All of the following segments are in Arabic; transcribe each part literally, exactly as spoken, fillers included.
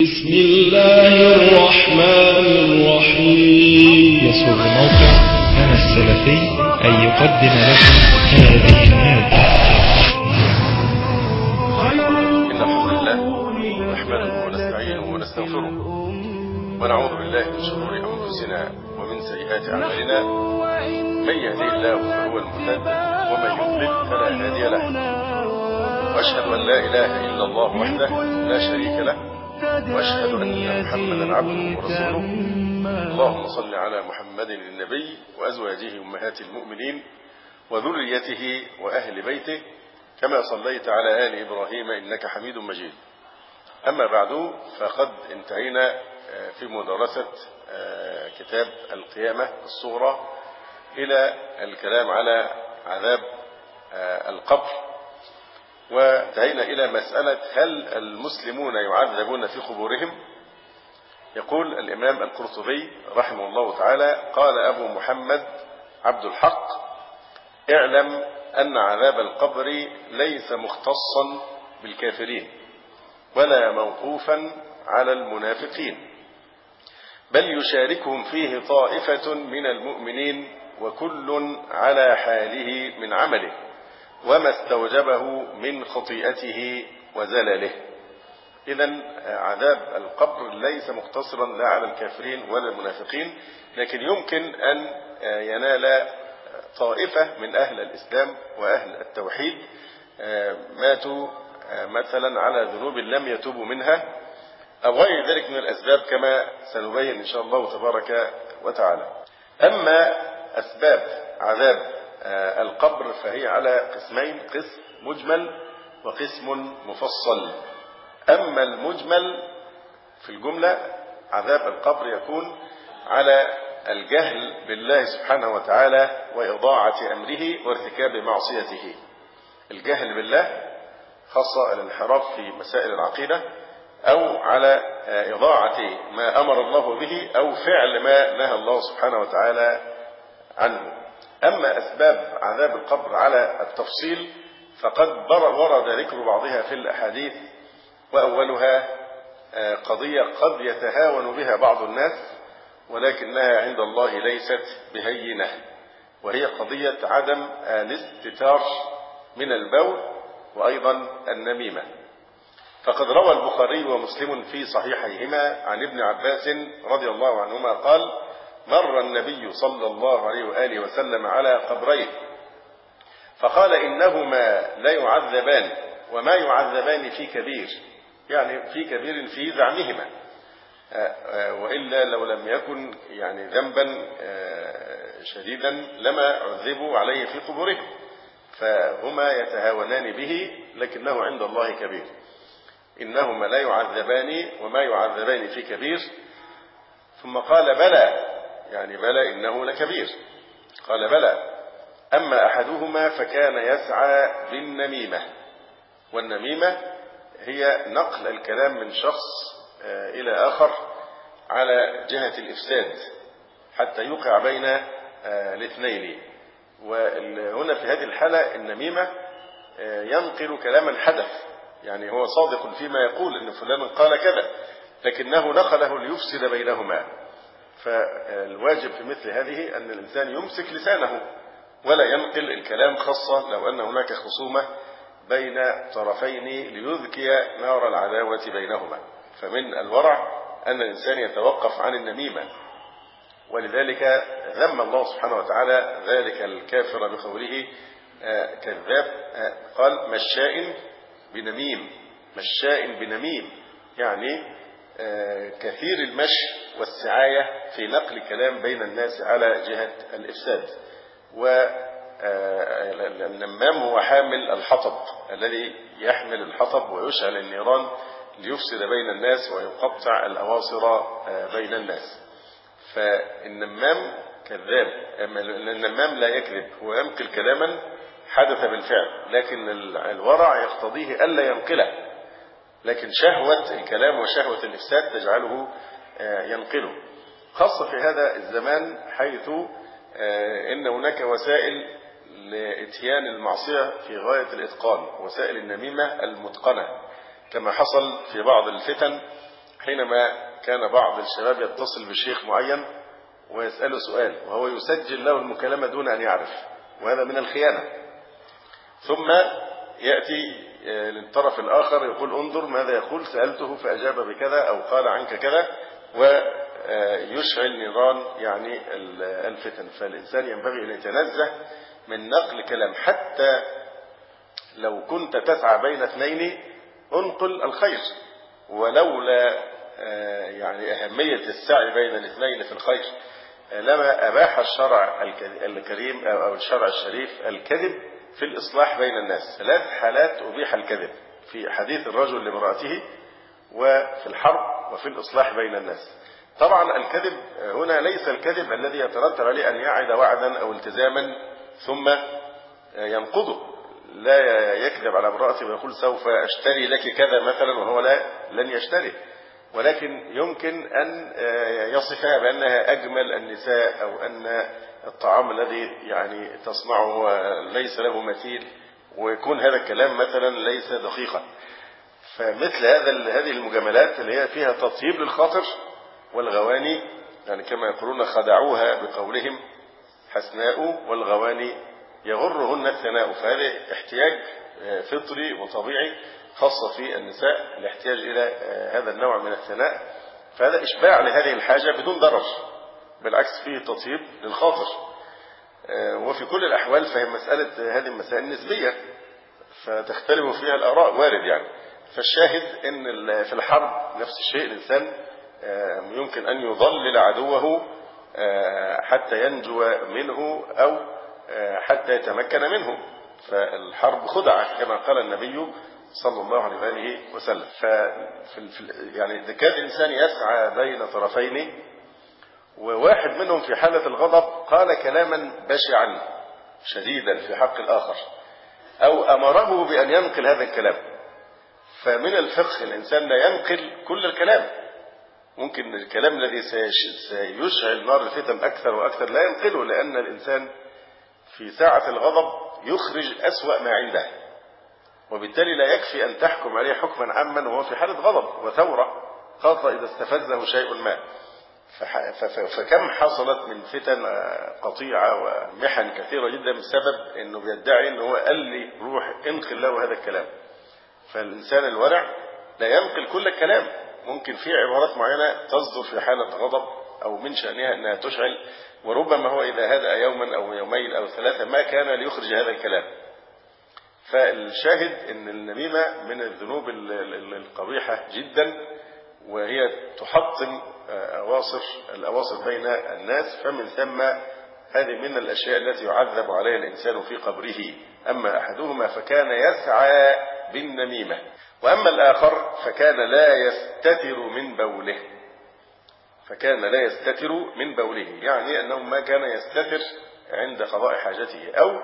بسم الله الرحمن الرحيم. يسر موقع أنا السلفي أن يقدم لكم هذه المادة. إن الحمد لله نحمده ونستعينه ونستغفره ونعوذ بالله من شرور أنفسنا ومن سيئات أعمالنا. من يهديه الله فهو المهتد ومن يضلل فلا هادي له. وأشهد أن لا إله إلا الله وحده لا شريك له، وأشهد أن محمدا عبده ورسوله. اللهم صل على محمد النبي وأزواجه أمهات المؤمنين وذريته وأهل بيته كما صليت على آل إبراهيم إنك حميد مجيد. أما بعد، فقد انتهينا في مدرسة كتاب القيامة الصغرى إلى الكلام على عذاب القبر، وانتهينا إلى مسألة هل المسلمون يعذبون في قبورهم؟ يقول الإمام القرطبي رحمه الله تعالى: قال أبو محمد عبد الحق: اعلم أن عذاب القبر ليس مختصا بالكافرين ولا موقوفا على المنافقين، بل يشاركهم فيه طائفة من المؤمنين، وكل على حاله من عمله وما استوجبه من خطيئته وزلله. إذن عذاب القبر ليس مقتصرا لا على الكافرين ولا المنافقين، لكن يمكن أن ينال طائفة من أهل الإسلام وأهل التوحيد ماتوا مثلا على ذنوب لم يتوبوا منها أو غير ذلك من الأسباب، كما سنبين إن شاء الله تبارك وتعالى. أما أسباب عذاب القبر فهي على قسمين: قسم مجمل وقسم مفصل. أما المجمل في الجملة، عذاب القبر يكون على الجهل بالله سبحانه وتعالى وإضاعة أمره وارتكاب معصيته. الجهل بالله خاصة الانحراف في مسائل العقيدة، أو على إضاعة ما أمر الله به، أو فعل ما نهى الله سبحانه وتعالى عنه. أما أسباب عذاب القبر على التفصيل فقد ورد ذكر بعضها في الأحاديث، وأولها قضية قد يتهاون بها بعض الناس ولكنها عند الله ليست بهينة، وهي قضية عدم الاستتار من البول وأيضا النميمة. فقد روى البخاري ومسلم في صحيحيهما عن ابن عباس رضي الله عنهما قال: مر النبي صلى الله عليه وآله وسلم على قبرين فقال: إنهما لا يعذبان وما يعذبان في كبير، يعني في كبير في زعمهما، وإلا لو لم يكن يعني ذنبا شديدا لما عذبوا عليه في قبورهم، فهما يتهاونان به لكنه عند الله كبير. إنهما لا يعذبان وما يعذبان في كبير. ثم قال: بلى، يعني بلى إنه لكبير. قال: بلى، أما أحدهما فكان يسعى بالنميمة. والنميمة هي نقل الكلام من شخص إلى آخر على جهة الإفساد حتى يوقع بين الاثنين. وهنا في هذه الحالة النميمة ينقل كلاما حدث، يعني هو صادق فيما يقول إن فلان قال كذا، لكنه نقله ليفسد بينهما. فالواجب في مثل هذه أن الإنسان يمسك لسانه ولا ينقل الكلام، خاصة لو أن هناك خصومة بين طرفين ليذكي نار العداوة بينهما. فمن الورع أن الإنسان يتوقف عن النميمة، ولذلك ذم الله سبحانه وتعالى ذلك الكافر بقوله كذاب. قال: مشاء بنميم. مشاء بنميم يعني كثير المشي والسعاية في نقل كلام بين الناس على جهة الإفساد. والنمام هو حامل الحطب الذي يحمل الحطب ويشعل النيران ليفسد بين الناس ويقطع الأواصر بين الناس. فالنمام كذاب. النمام لا يكذب، هو ينقل كلاما حدث بالفعل، لكن الورع يقتضيه ألا ينقله، لكن شهوة الكلام وشهوة الإفساد تجعله ينقله، خاصة في هذا الزمان حيث إن هناك وسائل لإتيان المعصية في غاية الإتقان، وسائل النميمة المتقنة، كما حصل في بعض الفتن حينما كان بعض الشباب يتصل بشيخ معين ويسأله سؤال وهو يسجل له المكالمة دون أن يعرف، وهذا من الخيانة. ثم يأتي للطرف الآخر يقول انظر ماذا يقول، سألته فأجاب بكذا أو قال عنك كذا، ويشعل نيران يعني الفتن. فالإنسان ينبغي أن يتنزه من نقل كلام، حتى لو كنت تسعى بين اثنين انقل الخير، ولولا يعني أهمية السعي بين الاثنين في الخير لما أباح الشرع الكريم أو الشرع الشريف الكذب في الإصلاح بين الناس. ثلاث حالات أبيح الكذب: في حديث الرجل لامرأته، وفي الحرب، وفي الإصلاح بين الناس. طبعا الكذب هنا ليس الكذب الذي يترتب عليه أن يعد وعدا أو التزاما ثم ينقضه. لا يكذب على امرأته ويقول سوف أشتري لك كذا مثلا وهو لا لن يشتري، ولكن يمكن أن يصفها بأنها أجمل النساء، أو أن الطعام الذي يعني تصنعه ليس له مثيل، ويكون هذا الكلام مثلا ليس دقيقا. فمثل هذا هذه المجاملات اللي هي فيها تطيب للخاطر والغواني، يعني كما يقولون خدعوها بقولهم حسناء والغواني يغرهن الثناء. فهذا احتياج فطري وطبيعي خاصة في النساء، الاحتياج إلى هذا النوع من الثناء. فهذا إشباع لهذه الحاجة بدون ضرر، بالعكس فيه تطيب للخاطر. وفي كل الأحوال فهي مسألة هذه المسائل نسبية فتختلف فيها الآراء، وارد يعني. فالشاهد أن في الحرب نفس الشيء، الإنسان يمكن أن يضلل عدوه حتى ينجو منه أو حتى يتمكن منه. فالحرب خدعة كما قال النبي صلى الله عليه وآله وسلم. ففي يعني إذا كان الإنسان يسعى بين طرفين وواحد منهم في حالة الغضب قال كلاما بشعا شديدا في حق الآخر أو أمره بأن ينقل هذا الكلام، فمن الفقه الإنسان لا ينقل كل الكلام. ممكن الكلام الذي سيشعل نار الفتن أكثر وأكثر لا ينقله، لأن الإنسان في ساعة الغضب يخرج أسوأ ما عنده، وبالتالي لا يكفي أن تحكم عليه حكما عاما وهو في حالة غضب وثورة، خاصة إذا استفزه شيء ما. فكم حصلت من فتن قطيعة ومحن كثيرة جدا بسبب أنه بيدعي أنه هو قال لي روح انقل له هذا الكلام. فالإنسان الورع لا ينقل كل الكلام، ممكن في عبارات معينة تصدر في حالة غضب أو من شأنها أنها تشعل، وربما هو إذا هدأ يوما أو يومين أو ثلاثة ما كان ليخرج هذا الكلام. فالشاهد أن النميمة من الذنوب القبيحة جدا، وهي تحطم أواصر الأواصر بين الناس. فمن ثم هذه من الأشياء التي يعذب عليها الإنسان في قبره. أما أحدهما فكان يسعى بالنميمة، وأما الآخر فكان لا يستتر من بوله. فكان لا يستتر من بوله يعني أنه ما كان يستتر عند قضاء حاجته، أو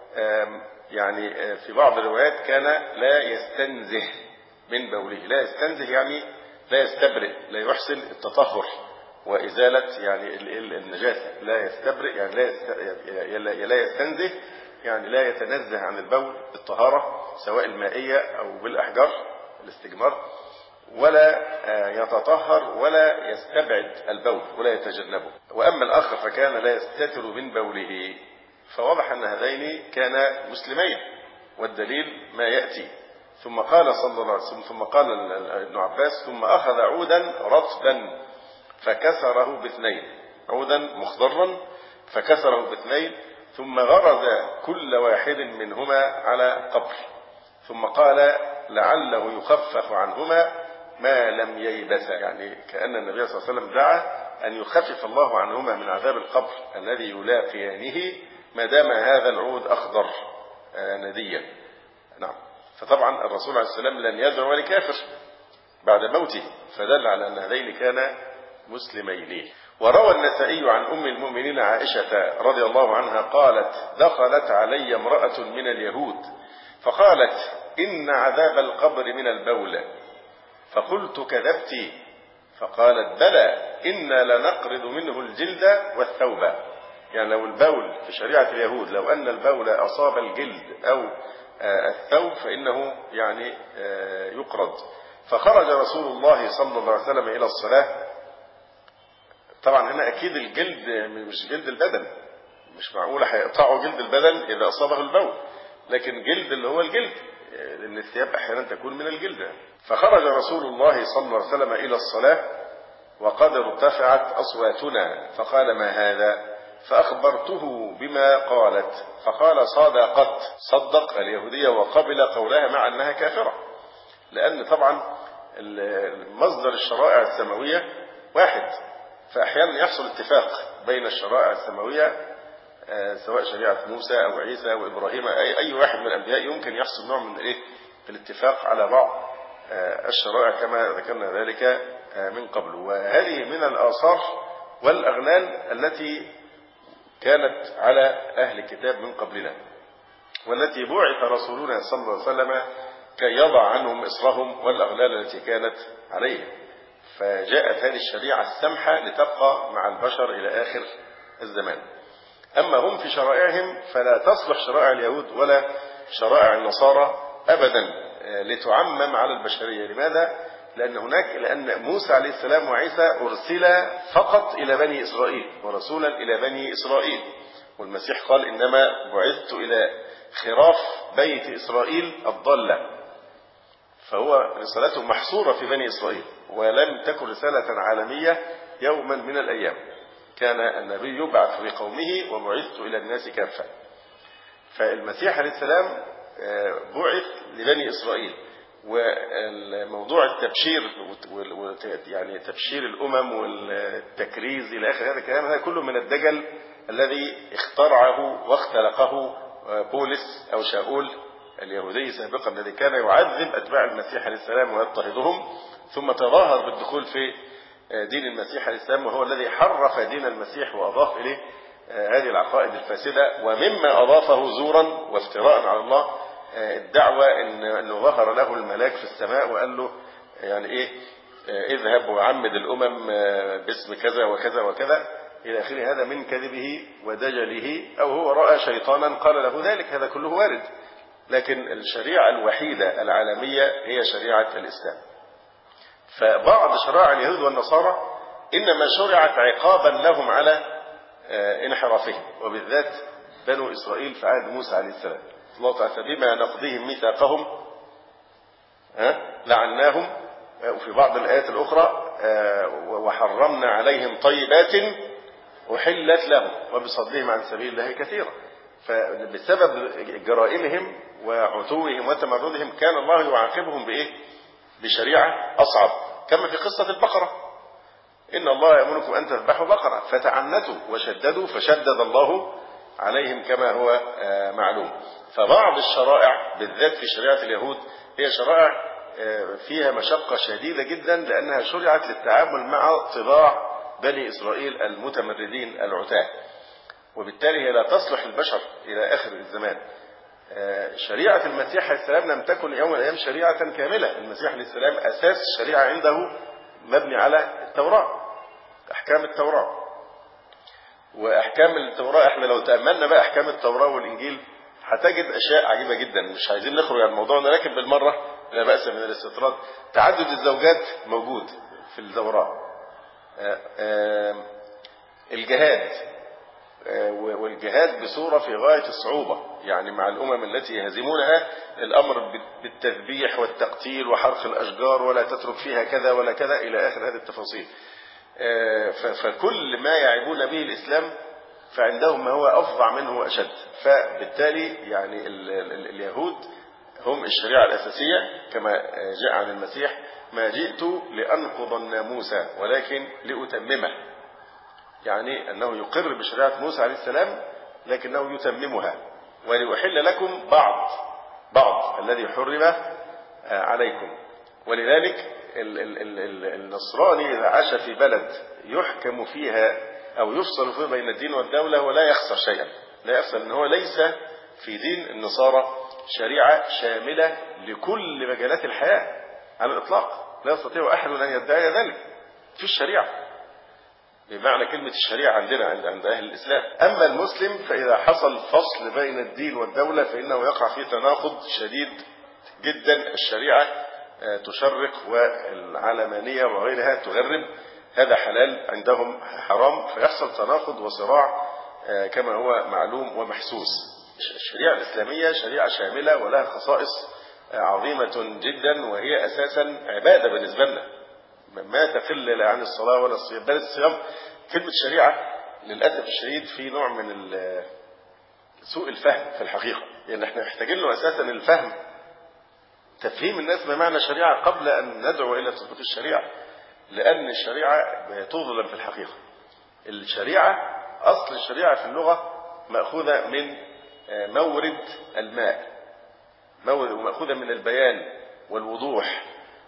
يعني في بعض الروايات كان لا يستنزه من بوله. لا يستنزه يعني لا يستبرئ، لا يحسن التطهر وإزالة يعني النجاسة. لا يستبرئ يعني لا لا يستنزه يعني لا يتنزه عن البول بالطهارة سواء المائية أو بالأحجار الاستجمار، ولا يتطهر ولا يستبعد البول ولا يتجنبه. وأما الآخر فكان لا يستتر من بوله، فواضح أن هذين كانا مسلمين، والدليل ما يأتي. ثم قال صلى الله عليه وسلم ثم قال ابن عباس ثم أخذ عودا رطبا فكسره باثنين، عودا مخضرا فكسره باثنين، ثم غرز كل واحد منهما على قبر، ثم قال لعله يخفف عنهما ما لم ييبسا. يعني كأن النبي صلى الله عليه وسلم دعا أن يخفف الله عنهما من عذاب القبر الذي يلاقيانه ما دام هذا العود أخضر نديا. نعم. فطبعا الرسول عليه السلام لن يدعو لكافر بعد موته، فدل على أن هذين كانا مسلمين. وروى النسائي عن أم المؤمنين عائشة رضي الله عنها قالت دخلت علي امرأة من اليهود فقالت إن عذاب القبر من البول، فقلت كذبت؟ فقالت بلى إنا لنقرض منه الجلد والثوب. يعني لو البول في شريعة اليهود لو أن البول أصاب الجلد أو الثوب فإنه يعني يقرض. فخرج رسول الله صلى الله عليه وسلم إلى الصلاة. طبعا هنا أكيد الجلد مش جلد البدن، مش معقولة هيقطعوا جلد البدن إذا أصابه البول، لكن جلد اللي هو الجلد، لأن الثياب أحيانا تكون من الجلد. فخرج رسول الله صلى الله عليه وسلم إلى الصلاة وقد ارتفعت أصواتنا، فقال: ما هذا؟ فأخبرته بما قالت، فقال: صدقت، صدق اليهودية وقبل قولها مع أنها كافرة، لأن طبعا مصدر الشرائع السماوية واحد، فأحيانا يحصل اتفاق بين الشرائع السماوية سواء شريعة موسى أو عيسى أو إبراهيم، أي, أي واحد من الأنبياء يمكن يحصل نوع من إيه الاتفاق على بعض الشرائع كما ذكرنا ذلك من قبل. وهذه من الآثار والأغلال التي كانت على أهل الكتاب من قبلنا، والتي بعث رسولنا صلى الله عليه وسلم كي يضع عنهم إصرهم والأغلال التي كانت عليهم. فجاءت هذه الشريعة السمحة لتبقى مع البشر إلى آخر الزمان. أما هم في شرائعهم فلا تصلح شرائع اليهود ولا شرائع النصارى أبدا لتعمم على البشرية. لماذا؟ لأن هناك لأن موسى عليه السلام وعيسى أرسل فقط إلى بني إسرائيل ورسولا إلى بني إسرائيل، والمسيح قال: إنما بعثت إلى خراف بيت إسرائيل الضالة. فهو رسالته محصورة في بني إسرائيل، ولم تكن رسالة عالمية يوما من الأيام. كان النبي يبعث في قومه وبعثت إلى الناس كافة. فالمسيح عليه السلام بعث لبني إسرائيل، وموضوع التبشير يعني تبشير الأمم والتكريز إلى آخر هذا الكلام، هذا كله من الدجل الذي اخترعه واختلقه بولس أو شاول اليهودي سابقا، الذي كان يعذب أتباع المسيح عليه السلام ويضطهدهم، ثم تظاهر بالدخول في دين المسيح عليه السلام، وهو الذي حرف دين المسيح وأضاف إليه هذه العقائد الفاسدة. ومما أضافه زورا وافتراء على الله الدعوة أنه ظهر له الملاك في السماء وقال له يعني إيه اذهب وعمد الأمم باسم كذا وكذا وكذا إلى آخره. هذا من كذبه ودجله، أو هو رأى شيطانا قال له ذلك، هذا كله وارد. لكن الشريعة الوحيدة العالمية هي شريعة الإسلام. فبعض شرائع اليهود والنصارى إنما شرعت عقابا لهم على انحرافهم، وبالذات بنو إسرائيل في عهد موسى عليه السلام. الله تعالى: فبما نقضيهم ميثاقهم لعناهم، وفي بعض الآيات الأخرى وحرمنا عليهم طيبات أحلت لهم وبصدهم عن سبيل الله كثيرا. فبسبب جرائمهم وعتوهم وتمردهم كان الله يعاقبهم بإيه؟ بشريعة أصعب، كما في قصة البقرة: إن الله يأمركم أن تذبحوا بقرة، فتعنتوا وشددوا فشدد الله عليهم كما هو معلوم. فبعض الشرائع بالذات في شريعة اليهود هي شرائع فيها مشقة شديدة جدا، لأنها شرعت للتعامل مع طباع بني إسرائيل المتمردين العتاة، وبالتالي هي لا تصلح البشر إلى آخر الزمان. شريعة المسيح عليه السلام لم تكن يوم من الأيام شريعة كاملة. المسيح عليه السلام أساس الشريعة عنده مبني على التوراة، أحكام التوراة. وأحكام التوراة احنا لو تأملنا بقى أحكام التوراة والإنجيل هتجد أشياء عجيبة جدا. مش عايزين نخرج عن موضوعنا، لكن بالمرة لا بأس من الاستطراد. تعدد الزوجات موجود في التوراة، الجهاد، والجهاد بصورة في غاية الصعوبة، يعني مع الأمم التي يهزمونها الأمر بالتذبيح والتقتيل وحرق الأشجار ولا تترك فيها كذا ولا كذا إلى آخر هذه التفاصيل. فكل ما يعيبون به الإسلام فعندهم ما هو أفظع منه وأشد. فبالتالي يعني اليهود هم الشريعة الأساسية كما جاء عن المسيح: ما جئت لأنقض الناموس ولكن لأتممه، يعني أنه يقر بشريعة موسى عليه السلام لكنه يتممها، ولأحل لكم بعض بعض الذي حرم عليكم. ولذلك النصراني إذا عاش في بلد يحكم فيها أو يفصل فيه بين الدين والدولة ولا يخسر شيئا، لا يخسر، أنه هو ليس في دين النصارى شريعة شاملة لكل مجالات الحياة على الإطلاق، لا يستطيع أحد أن يدعي ذلك في الشريعة بمعنى كلمة الشريعة عندنا عند أهل الإسلام. أما المسلم فإذا حصل فصل بين الدين والدولة فإنه يقع في تناقض شديد جدا. الشريعة تشرق والعلمانية وغيرها تغرب، هذا حلال عندهم حرام، فيحصل تناقض وصراع كما هو معلوم ومحسوس. الشريعة الإسلامية شريعة شاملة ولها خصائص عظيمة جدا، وهي أساسا عبادة بالنسبة لنا ما تقل عن الصلاة ولا الصيام، بل الصيام. كلمة شريعة للأسف الشديد في نوع من سوء الفهم في الحقيقة، لأن يعني احنا محتاجين له أساسا الفهم، تفهيم الناس ما معنى شريعة قبل أن ندعو إلى تطبيق الشريعة، لأن الشريعة تظلم في الحقيقة. الشريعة أصل الشريعة في اللغة مأخوذة من مورد الماء، مورد ومأخوذة من البيان والوضوح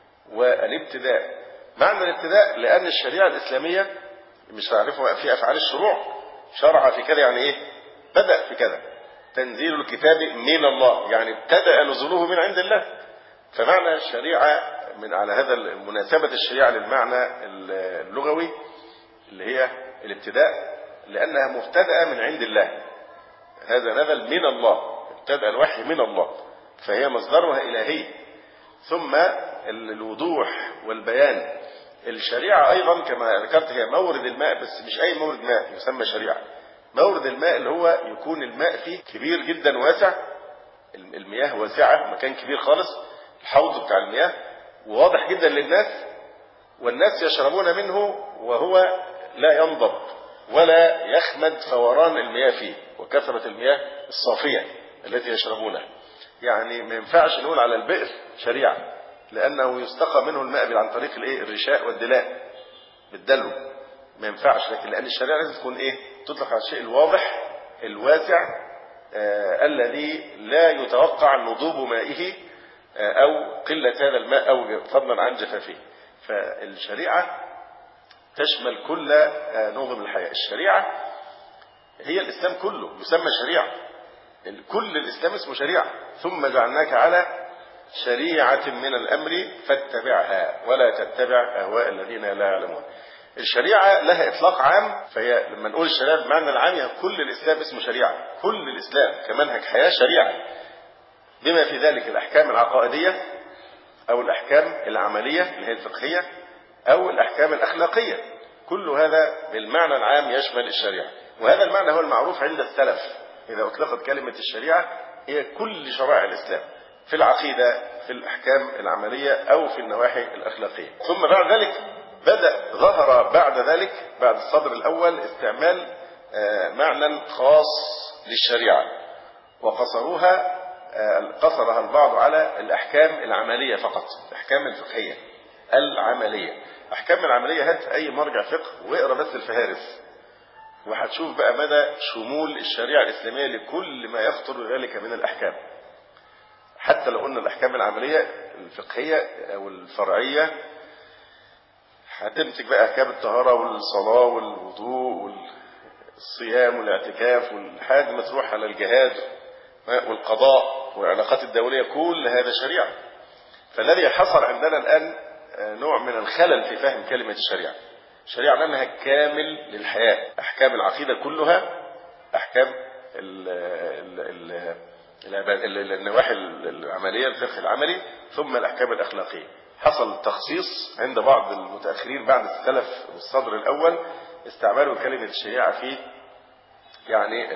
والابتداء. معنى الابتداء لأن الشريعة الإسلامية مش تعرفوا في أفعال الشروع، شرع في كذا يعني إيه؟ بدأ في كذا. تنزيل الكتاب من الله يعني ابتدأ نزوله من عند الله. فمعنى الشريعة من على هذا مناسبة الشريعة للمعنى اللغوي اللي هي الابتداء، لأنها مبتدأة من عند الله، هذا نزل من الله، ابتدأ الوحي من الله، فهي مصدرها إلهي. ثم الوضوح والبيان. الشريعة أيضا كما ذكرت هي مورد الماء، بس مش أي مورد ماء يسمى شريعة. مورد الماء اللي هو يكون الماء فيه كبير جدا واسع، المياه واسعة، مكان كبير خالص، الحوض بتاع المياه وواضح جدا للناس، والناس يشربون منه وهو لا ينضب ولا يخمد فوران المياه فيه وكثرة المياه الصافية التي يشربونها. يعني ما ينفعش نقول على البئر شريعة، لأنه يستقى منه الماء عن طريق الايه الرشاء والدلاء بالدلو، ما ينفعش. لكن لأن الشريعة لازم تكون ايه تطلق على الشيء الواضح الواسع آه الذي لا يتوقع نضوب مائه آه أو قلة هذا الماء أو فضلا عن جفافه. فالشريعة تشمل كل آه نظم الحياة. الشريعة هي الإسلام كله يسمى شريعة، كل الإسلام اسمه شريعة. ثم جعلناك على شريعة من الأمر فاتبعها ولا تتبع أهواء الذين لا يعلمون. الشريعة لها إطلاق عام، فهي لما نقول الشريعة بمعنى العام يعني كل الإسلام اسمه شريعة، كل الإسلام كمنهج حياة شريعة، بما في ذلك الأحكام العقائدية أو الأحكام العملية اللي هي الفقهية أو الأحكام الأخلاقية، كل هذا بالمعنى العام يشمل الشريعة. وهذا المعنى هو المعروف عند السلف، إذا أطلقت كلمة الشريعة هي كل شرائع الإسلام في العقيدة في الأحكام العملية أو في النواحي الأخلاقية. ثم بعد ذلك بدأ ظهر بعد ذلك بعد الصدر الأول استعمال معنى خاص للشريعة، وقصروها قصرها البعض على الأحكام العملية فقط، الأحكام الفقهية العملية. أحكام العملية هات أي مرجع فقه واقرأ بس الفهارس وهتشوف بقى مدى شمول الشريعة الإسلامية لكل ما يخطر بذلك من الأحكام. حتى لو قلنا الأحكام العملية الفقهية أو الفرعية هتمسك بقى أحكام الطهارة والصلاة والوضوء والصيام والاعتكاف والحاج ما تروح على الجهاد والقضاء والعلاقات الدولية، كل هذا شريعة. فالذي حصل عندنا الآن نوع من الخلل في فهم كلمة الشريعة. الشريعة لأنها كامل للحياة، أحكام العقيدة كلها، أحكام ال ال ال النواحي العملية الفقه العملي، ثم الأحكام الأخلاقية. حصل تخصيص عند بعض المتأخرين بعد السلف والصدر الأول، استعملوا كلمة الشريعة في يعني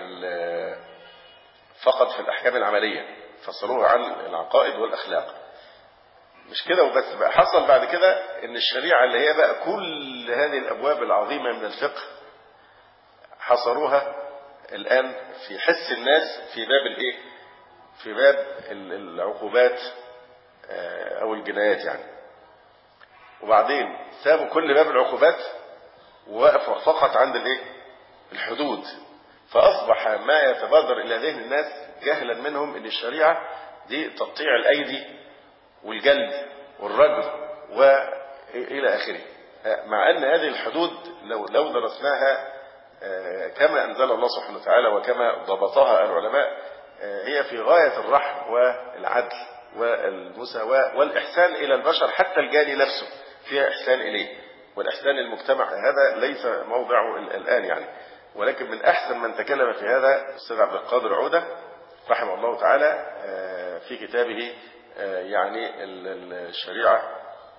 فقط في الأحكام العملية، فصلوها عن العقائد والأخلاق. مش كده وبس، بقى حصل بعد كده ان الشريعة اللي هي بقى كل هذه الابواب العظيمة من الفقه حصروها الان في حس الناس في باب الايه في باب العقوبات او الجنايات يعني. وبعدين سابوا كل باب العقوبات ووقفوا فقط عند الايه الحدود. فاصبح ما يتبادر الى ذهن الناس جهلا منهم ان الشريعة دي تقطيع الايدي والجلد والرجل وإلى آخره، مع أن هذه الحدود لو لو درسناها كما أنزل الله سبحانه وتعالى وكما ضبطها العلماء هي في غاية الرحم والعدل والمساواة والإحسان إلى البشر، حتى الجاني نفسه فيها إحسان إليه، والإحسان للمجتمع. هذا ليس موضعه الآن يعني، ولكن من أحسن من تكلم في هذا الأستاذ عبد القادر عودة رحمه الله تعالى في كتابه يعني الشريعة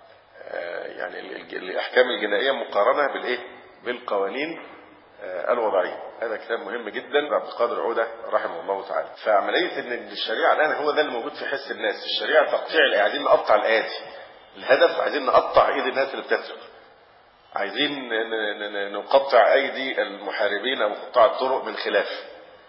يعني الأحكام الجنائية مقارنة بالإيه؟ بالقوانين الوضعية. هذا كتاب مهم جدا عبد القادر عودة رحمه الله تعالى. فعملية ان الشريعة الآن هو ده اللي موجود في حس الناس، الشريعة تقطيع، عايزين نقطع الآياتي، الهدف عايزين نقطع ايدي الناس اللي بتسرق، عايزين نقطع ايدي المحاربين او قطاع الطرق من خلاف،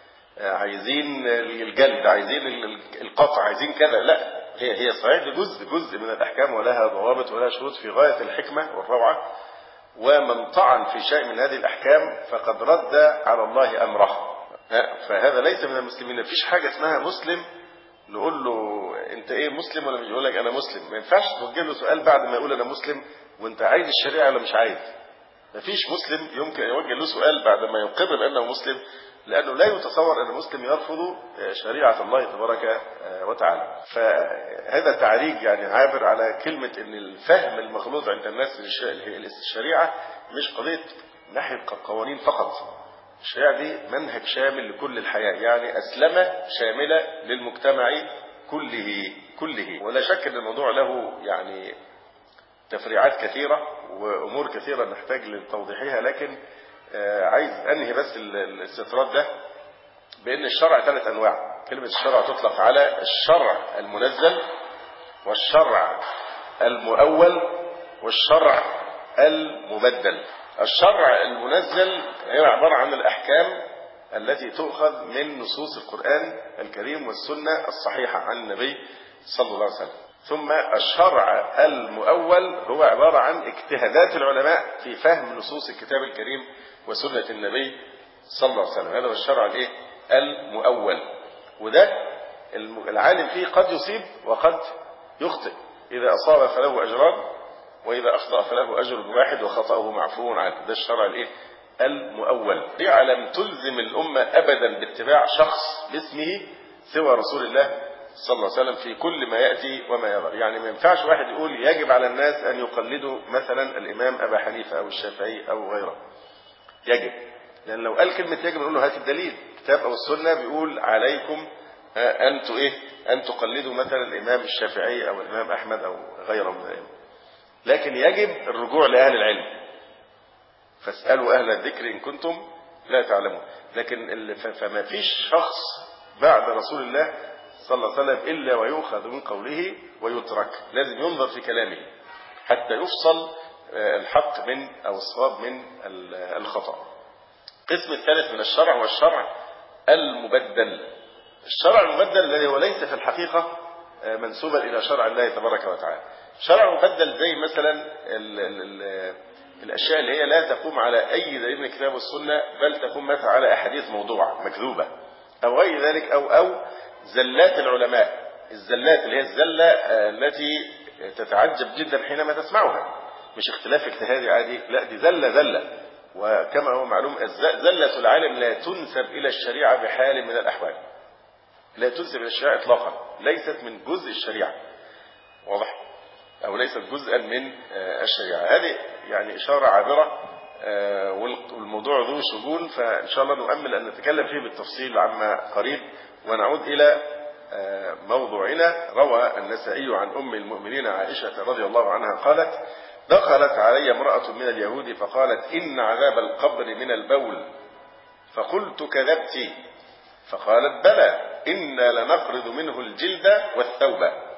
عايزين الجلد، عايزين القطع، عايزين كذا. لا، هي هي صحيح ده جزء جزء من الأحكام ولها ضوابط ولها شروط في غاية الحكمة والروعة، ومن طعن في شيء من هذه الأحكام فقد رد على الله أمره. فهذا ليس من المسلمين. مفيش حاجة اسمها مسلم نقول له أنت إيه مسلم ولا مش، يقول لك أنا مسلم. ما ينفعش توجه له سؤال بعد ما يقول أنا مسلم وأنت عايز الشريعة ولا مش عايز. مفيش مسلم يمكن يوجه له سؤال بعد ما يقرر أنه مسلم، لأنه لا يتصور أن المسلم يرفض شريعة الله تبارك وتعالى. فهذا تعريج يعني عابر على كلمة أن الفهم المخلوط عند الناس للشريعة مش قضية ناحية قوانين فقط. الشريعة دي منهج شامل لكل الحياة، يعني أسلمة شاملة للمجتمع كله كله. ولا شك أن الموضوع له يعني تفريعات كثيرة وأمور كثيرة نحتاج لتوضيحها، لكن عايز أنهي بس الاستطراد ده بأن الشرع ثلاث أنواع. كلمة الشرع تطلق على الشرع المنزل والشرع المؤول والشرع المبدل. الشرع المنزل هي عبارة عن الأحكام التي تؤخذ من نصوص القرآن الكريم والسنة الصحيحة عن النبي صلى الله عليه وسلم. ثم الشرع المؤول هو عبارة عن اجتهادات العلماء في فهم نصوص الكتاب الكريم وسنة النبي صلى الله عليه وسلم. هذا هو الشرع الايه المؤول، وده العالم فيه قد يصيب وقد يخطئ. إذا أصاب فله أجران وإذا أخطأ فله أجر واحد وخطأه معفو عنه. ده الشرع الايه المؤول. لم تلزم الأمة أبدا باتباع شخص باسمه سوى رسول الله صلى الله عليه وسلم في كل ما يأتي وما يظهر. يعني ما ينفعش واحد يقول يجب على الناس أن يقلدوا مثلا الإمام أبا حنيفة أو الشافعي أو غيره. يجب، لأن لو قال كلمة يجب نقول له هات الدليل، كتاب أو السنة بيقول عليكم أنتوا إيه أن تقلدوا مثلا الإمام الشافعي أو الإمام أحمد أو غيره من الأئمة. لكن يجب الرجوع لأهل العلم، فاسألوا أهل الذكر إن كنتم لا تعلمون. لكن فما فيش شخص بعد رسول الله صلى الله عليه وسلم إلا ويؤخذ من قوله ويترك. لازم ينظر في كلامه حتى يفصل الحق من أو الصواب من الخطأ. القسم الثالث من الشرع هو الشرع المبدل. الشرع المبدل الذي هو ليس في الحقيقة منسوبا إلى شرع الله تبارك وتعالى. شرع مبدل زي مثلا ال ال ال الأشياء اللي هي لا تقوم على أي دليل من الكتاب والسنة، بل تقوم مثلا على أحاديث موضوعة مكذوبة أو غير ذلك، أو أو زلات العلماء. الزلات اللي هي الزلة التي تتعجب جدا حينما تسمعها، مش اختلاف اجتهادي عادي، لا دي زلة زلة. وكما هو معلوم زلة العالم لا تنسب إلى الشريعة بحال من الأحوال، لا تنسب إلى الشريعة إطلاقا، ليست من جزء الشريعة، واضح، أو ليست جزءا من الشريعة. هذه يعني إشارة عابرة، والموضوع ذو شجون، فإن شاء الله نؤمل أن نتكلم فيه بالتفصيل عما قريب. ونعود إلى موضوعنا. روى النسائي عن أم المؤمنين عائشة رضي الله عنها قالت: دخلت علي امرأة من اليهود فقالت: إن عذاب القبر من البول. فقلت: كذبت. فقالت: بلى، إنا لنقرض منه الجلد والثوب.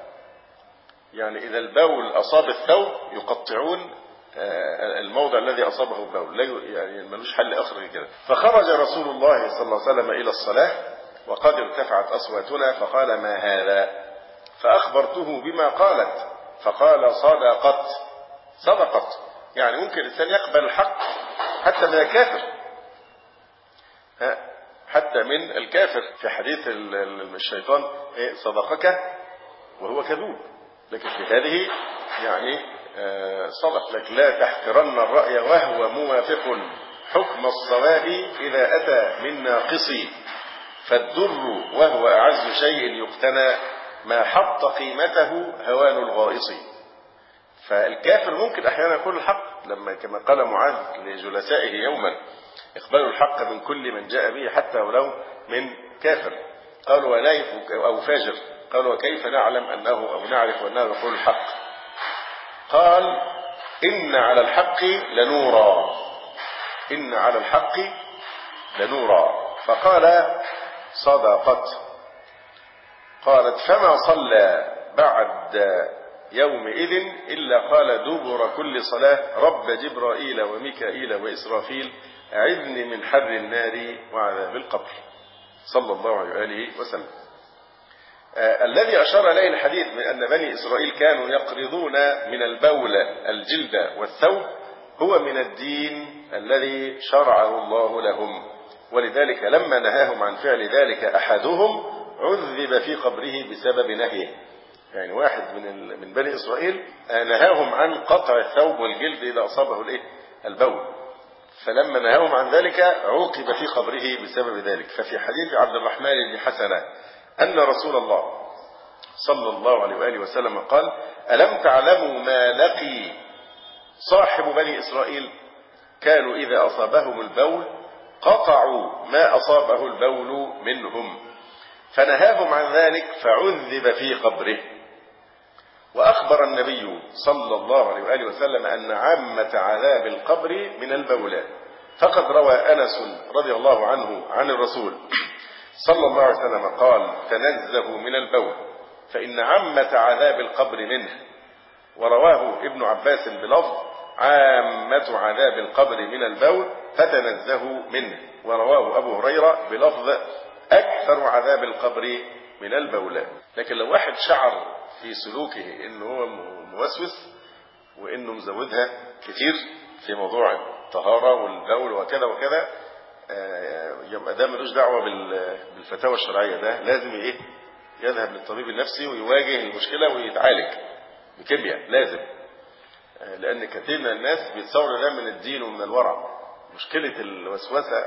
يعني إذا البول أصاب الثوب يقطعون الموضع الذي أصابه البول، لا يعني ملوش حل آخر كده. فخرج رسول الله صلى الله عليه وسلم إلى الصلاة وقد ارتفعت أصواتنا، فقال: ما هذا؟ فأخبرته بما قالت، فقال: صدقت. صدقت يعني ممكن الإنسان يقبل الحق حتى من الكافر، حتى من الكافر. في حديث الشيطان: صدقك وهو كذوب. لكن في هذه يعني صدق لك: لا تحقرن الرأي وهو موافق حكم الصواب إذا أتى من ناقصي، فالدر وهو أعز شيء يقتنى، ما حط قيمته هوان الغائص. فالكافر ممكن أحيانا يقول الحق، لما كما قال معاذ لجلسائه يوما: اقبلوا الحق من كل من جاء به حتى ولو من كافر. قالوا: ولا أو فاجر. قالوا وكيف نعلم أنه أو نعرف أنه يقول الحق؟ قال إن على الحق لنورا، إن على الحق لنورا. فقال صدقت. قالت فما صلى بعد يومئذ إلا قال دبر كل صلاة رب جبرائيل وميكائيل وإسرافيل أعذني من حر النار وعذاب القبر، صلى الله عليه وآله وسلم. آه الذي أشار إليه الحديث من أن بني إسرائيل كانوا يقرضون من البول الجلد والثوب هو من الدين الذي شرعه الله لهم، ولذلك لما نهاهم عن فعل ذلك أحدهم عذب في قبره بسبب نهيه. يعني واحد من من بني إسرائيل نهاهم عن قطع الثوب والجلد إذا أصابه الإيه؟ البول، فلما نهاهم عن ذلك عوقب في قبره بسبب ذلك. ففي حديث عبد الرحمن بن حسنة أن رسول الله صلى الله عليه وآله وسلم قال ألم تعلموا ما لقي صاحب بني إسرائيل؟ كانوا إذا أصابهم البول قطعوا ما أصابه البول منهم، فنهاهم عن ذلك فعذب في قبره. وأخبر النبي صلى الله عليه وآله وسلم أن عامة عذاب القبر من البول، فقد روى أنس رضي الله عنه عن الرسول صلى الله عليه وسلم قال تنزهوا من البول فإن عامة عذاب القبر منه. ورواه ابن عباس بلفظ عامة عذاب القبر من البول فتنزهوا منه. ورواه أبو هريرة بلفظ أكثر عذاب القبر من البول. لكن لو واحد شعر في سلوكه إنه هو موسوس وإنه مزودها كتير في موضوع الطهارة والبول وكذا وكذا، يبقى ده ملوش دعوة بالفتاوى الشرعية، ده لازم إيه يذهب للطبيب النفسي ويواجه المشكلة ويتعالج بكيمياء، لازم. لأن كثير من الناس بيتصور ده من الدين ومن الورع. مشكلة الوسوسة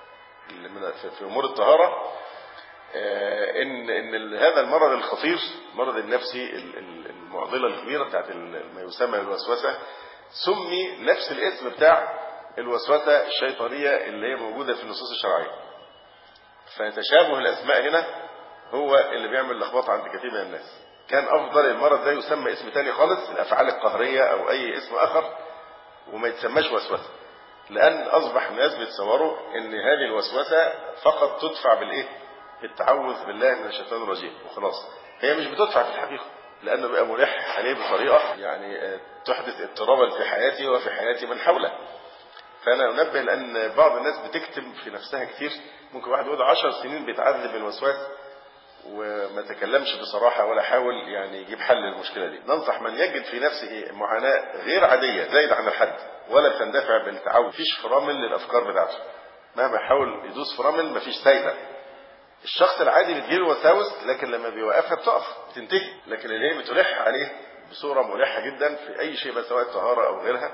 في أمور الطهارة إن إن هذا المرض الخطير، المرض النفسي المعضلة الكبيرة بتاعت ما يسمى بالوسوسة، سمي نفس الاسم بتاع الوسوسة الشيطانية اللي هي موجودة في النصوص الشرعية. فتشابه الأسماء هنا هو اللي بيعمل لخبطة عند كثير من الناس. كان أفضل المرض ده يسمى اسم تاني خالص، الأفعال القهرية أو أي اسم آخر، وما يتسماش وسوسة، لأن أصبح الناس بيتصوروا إن هذه الوسوسة فقط تدفع بالإيه؟ بالتعوذ بالله من الشيطان الرجيم وخلاص. هي مش بتدفع في الحقيقة، لأنه بقى ملح عليه بطريقة يعني تحدث اضطرابا في حياتي وفي حياة من حوله. فأنا أنبه لأن بعض الناس بتكتم في نفسها كتير. ممكن واحد يقعد عشر سنين بيتعذب من الوسواس وما تكلمش بصراحة ولا حاول يعني يجيب حل للمشكلة دي. ننصح من يجد في نفسه معاناة غير عادية زايد عن الحد ولا بتندفع بالتعود، مفيش فرامل للأفكار بتاعته، مهما يحاول يدوس فرامل مفيش سايبة. الشخص العادي بتجيله وساوس لكن لما بيوقفها بتقف بتنتهي، لكن اللي هي بتلح عليه بصورة ملحة جدا في أي شيء سواء طهارة أو غيرها،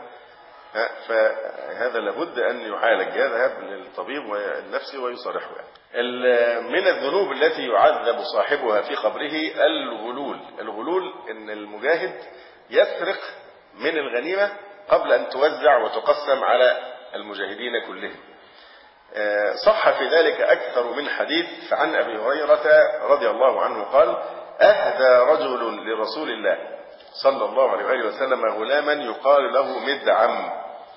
فهذا لابد أن يعالج، يذهب للطبيب النفسي ويصارحه. يعني من الذنوب التي يعذب صاحبها في قبره الغلول. الغلول إن المجاهد يسرق من الغنيمة قبل أن توزع وتقسم على المجاهدين كلهم. صح في ذلك أكثر من حديث. فعن أبي هريرة رضي الله عنه قال أهدى رجل لرسول الله صلى الله عليه وآله وسلم غلاما يقال له مدعم،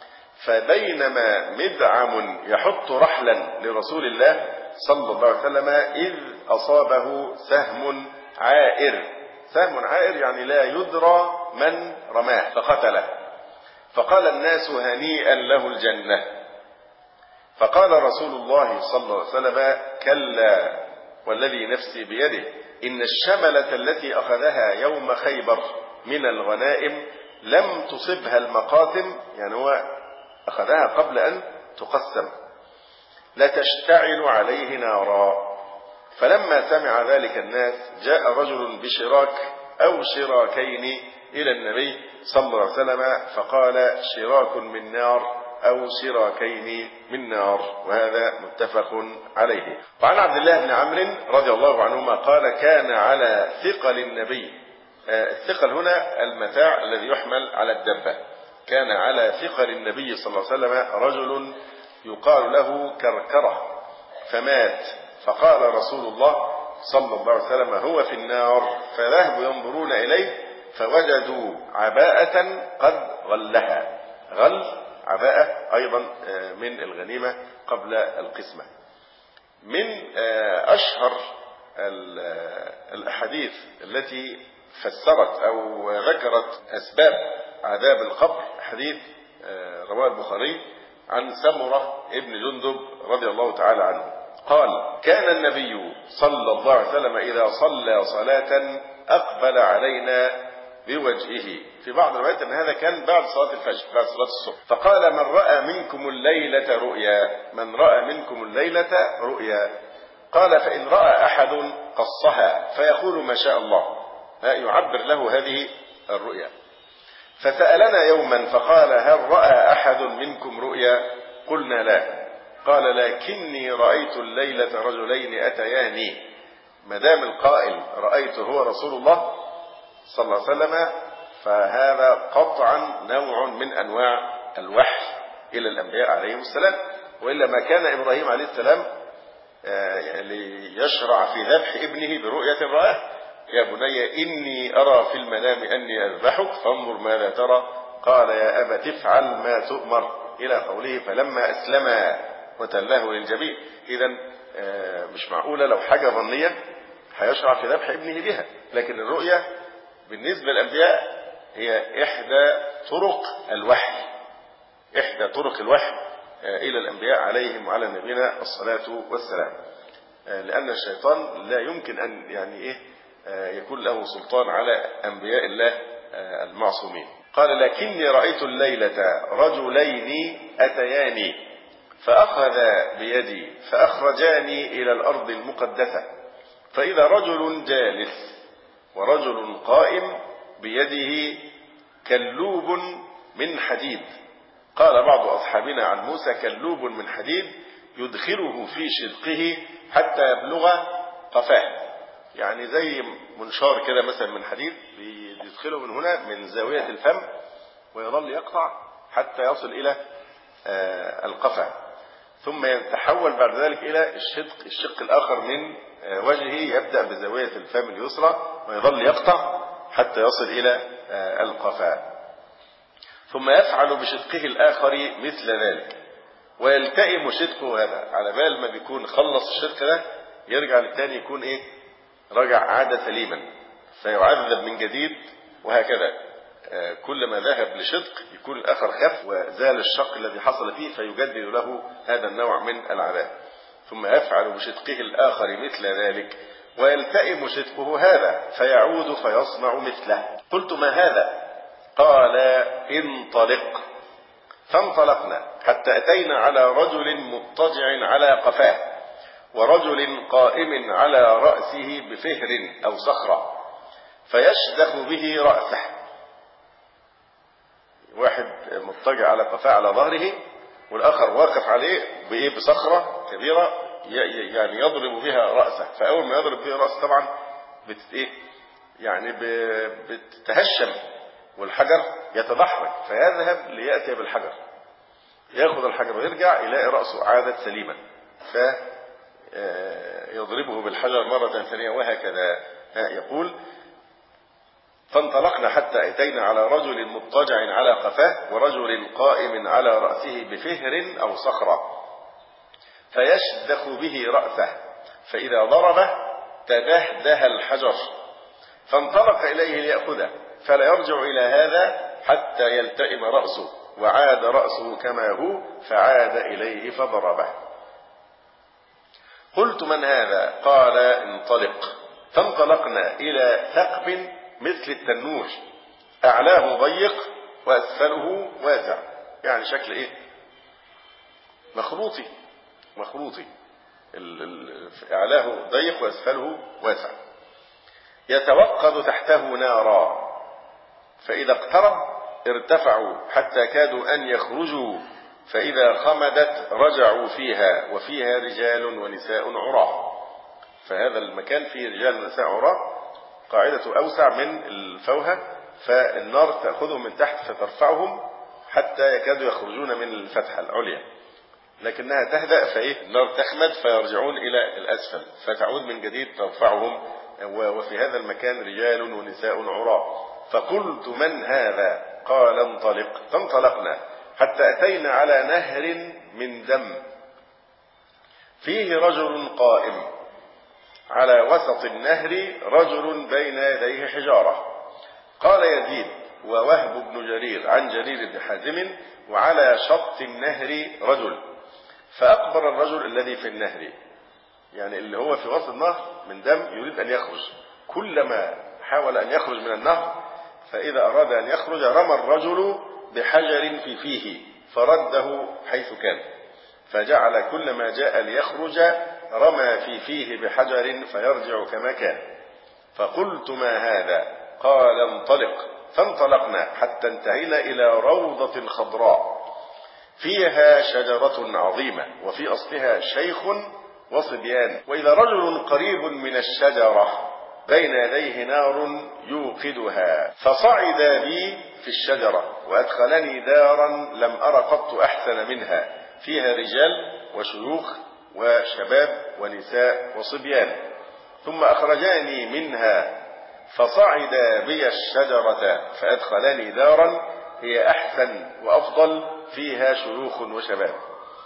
فبينما مدعم يحط رحلا لرسول الله صلى الله عليه وسلم إذ أصابه سهم عائر. سهم عائر يعني لا يدرى من رماه فقتله، فقال الناس هنيئا له الجنة. فقال رسول الله صلى الله عليه وسلم كلا والذي نفسي بيده إن الشملة التي أخذها يوم خيبر من الغنائم لم تصبها المقاسم، يعني هو أخذها قبل أن تقسم، لتشتعل عليه نارا. فلما سمع ذلك الناس جاء رجل بشراك أو شراكين إلى النبي صلى الله عليه وسلم فقال شراك من نار أو شراكين من نار، وهذا متفق عليه. وعن عبد الله بن عمرو رضي الله عنهما قال كان على ثقل النبي، الثقل هنا المتاع الذي يحمل على الدبة، كان على ثقل النبي صلى الله عليه وسلم رجل يقال له كركرة فمات، فقال رسول الله صلى الله عليه وسلم هو في النار، فذهبوا ينظرون إليه فوجدوا عباءة قد غلها. غل عباءة أيضا من الغنيمة قبل القسمة. من أشهر الأحاديث التي فسرت أو ذكرت أسباب عذاب القبر حديث رواه البخاري عن سمرة ابن جندب رضي الله تعالى عنه قال: كان النبي صلى الله عليه وسلم إذا صلى صلاة أقبل علينا بوجهه. في بعض الروايات أن هذا كان بعد صلاة الفجر، بعد صلاة الصبح، فقال: من رأى منكم الليلة رؤيا، من رأى منكم الليلة رؤيا. قال: فإن رأى أحد قصها فيقول ما شاء الله، يعبر له هذه الرؤيا. فسألنا يوما فقال: هل رأى أحد منكم رؤيا؟ قلنا لا. قال: لكني رأيت الليلة رجلين أتياني. مدام القائل رأيت هو رسول الله صلى الله عليه وسلم، فهذا قطعا نوع من أنواع الوحي إلى الأنبياء عليهم السلام، وإلا ما كان إبراهيم عليه السلام ليشرع في ذبح ابنه برؤية رآه. يا بني إني أرى في المنام أني أذبحك فانظر ماذا ترى. قال: يا أبت افعل ما تؤمر، إلى قوله فلما أسلما وتلاه للجبين. إذن مش معقولة لو حاجة ظنية هيشرع في ذبح ابنه بها، لكن الرؤية بالنسبة للأنبياء هي إحدى طرق الوحي، إحدى طرق الوحي إلى الأنبياء عليهم وعلى نبينا الصلاة والسلام، لأن الشيطان لا يمكن أن يعني إيه يكون له سلطان على أنبياء الله المعصومين. قال: لكني رأيت الليلة رجلين أتياني فأخذ بيدي فأخرجاني إلى الأرض المقدسة، فإذا رجل جالس ورجل قائم بيده كلوب من حديد. قال بعض أصحابنا عن موسى: كلوب من حديد يدخله في شدقه حتى يبلغ قفاه، يعني زي منشار كده مثلا من حديد بيدخله من هنا من زاوية الفم ويظل يقطع حتى يصل إلى القفا، ثم يتحول بعد ذلك إلى الشدق الشق الآخر من وجهه، يبدأ بزاوية الفم اليسرى ويظل يقطع حتى يصل إلى القفا، ثم يفعل بشدقه الآخر مثل ذلك ويلتئم شدقه هذا، على بال ما بيكون خلص الشدق ده يرجع للتاني يكون إيه رجع عاد سليما فيعذب من جديد، وهكذا كلما ذهب لشدق يكون الآخر خف وزال الشق الذي حصل فيه فيجدد له هذا النوع من العذاب، ثم يفعل بشدقه الآخر مثل ذلك ويلتئم شدقه هذا فيعود فيصنع مثله. قلت: ما هذا؟ قال: انطلق. فانطلقنا حتى أتينا على رجل مضطجع على قفاه ورجل قائم على رأسه بفهر أو صخرة فيشدخ به رأسه. واحد مضطجع على قفاه على ظهره والآخر واقف عليه بإيه بصخرة كبيرة يعني يضرب بها رأسه، فأول ما يضرب بها رأسه طبعا بت إيه يعني بتتهشم والحجر يتدحرج فيذهب ليأتي بالحجر، يأخذ الحجر ويرجع يلاقي رأسه عادت سليما فيضربه بالحجر مرة ثانية، وهكذا. يقول: فانطلقنا حتى أتينا على رجل مضطجع على قفاه ورجل قائم على رأسه بفهر أو صخرة فيشدخ به رأسه، فإذا ضربه تدهده الحجر، فانطلق إليه ليأخذه فلا يرجع إلى هذا حتى يلتئم رأسه، وعاد رأسه كما هو فعاد إليه فضربه. قلت: من هذا؟ قال: انطلق. فانطلقنا إلى ثقب مثل التنور أعلاه ضيق وأسفله واسع، يعني شكل إيه مخروطي مخروطي أعلاه ضيق وأسفله واسع، يتوقد تحته نارا، فإذا اقترب ارتفعوا حتى كادوا أن يخرجوا، فإذا خمدت رجعوا فيها وفيها رجال ونساء عراة. فهذا المكان فيه رجال ونساء عراة، قاعدة أوسع من الفوهة، فالنار تأخذهم من تحت فترفعهم حتى يكادوا يخرجون من الفتحة العليا. لكنها تهدأ فإيه النار تخمد فيرجعون إلى الأسفل فتعود من جديد ترفعهم. وفي هذا المكان رجال ونساء عراة. فقلت من هذا؟ قال انطلق. فانطلقنا حتى أتينا على نهر من دم فيه رجل قائم، على وسط النهر رجل بين يديه حجارة. قال يزيد ووهب بن جرير عن جرير بن حازم وعلى شط النهر رجل. فأقبل الرجل الذي في النهر، يعني اللي هو في وسط النهر من دم، يريد أن يخرج. كلما حاول أن يخرج من النهر فإذا أراد أن يخرج رمى الرجل بحجر في فيه فرده حيث كان، فجعل كلما جاء ليخرج رمى في فيه بحجر فيرجع كما كان. فقلت ما هذا؟ قال انطلق. فانطلقنا حتى انتهينا إلى روضة خضراء فيها شجرة عظيمة وفي أصلها شيخ وصبيان، وإذا رجل قريب من الشجرة بين يديه نار يوقدها. فصعد بي في الشجرة وأدخلني دارا لم أر قط أحسن منها، فيها رجال وشيوخ وشباب ونساء وصبيان. ثم أخرجاني منها فصعد بي الشجرة فأدخلني دارا هي أحسن وأفضل، فيها شيوخ وشباب.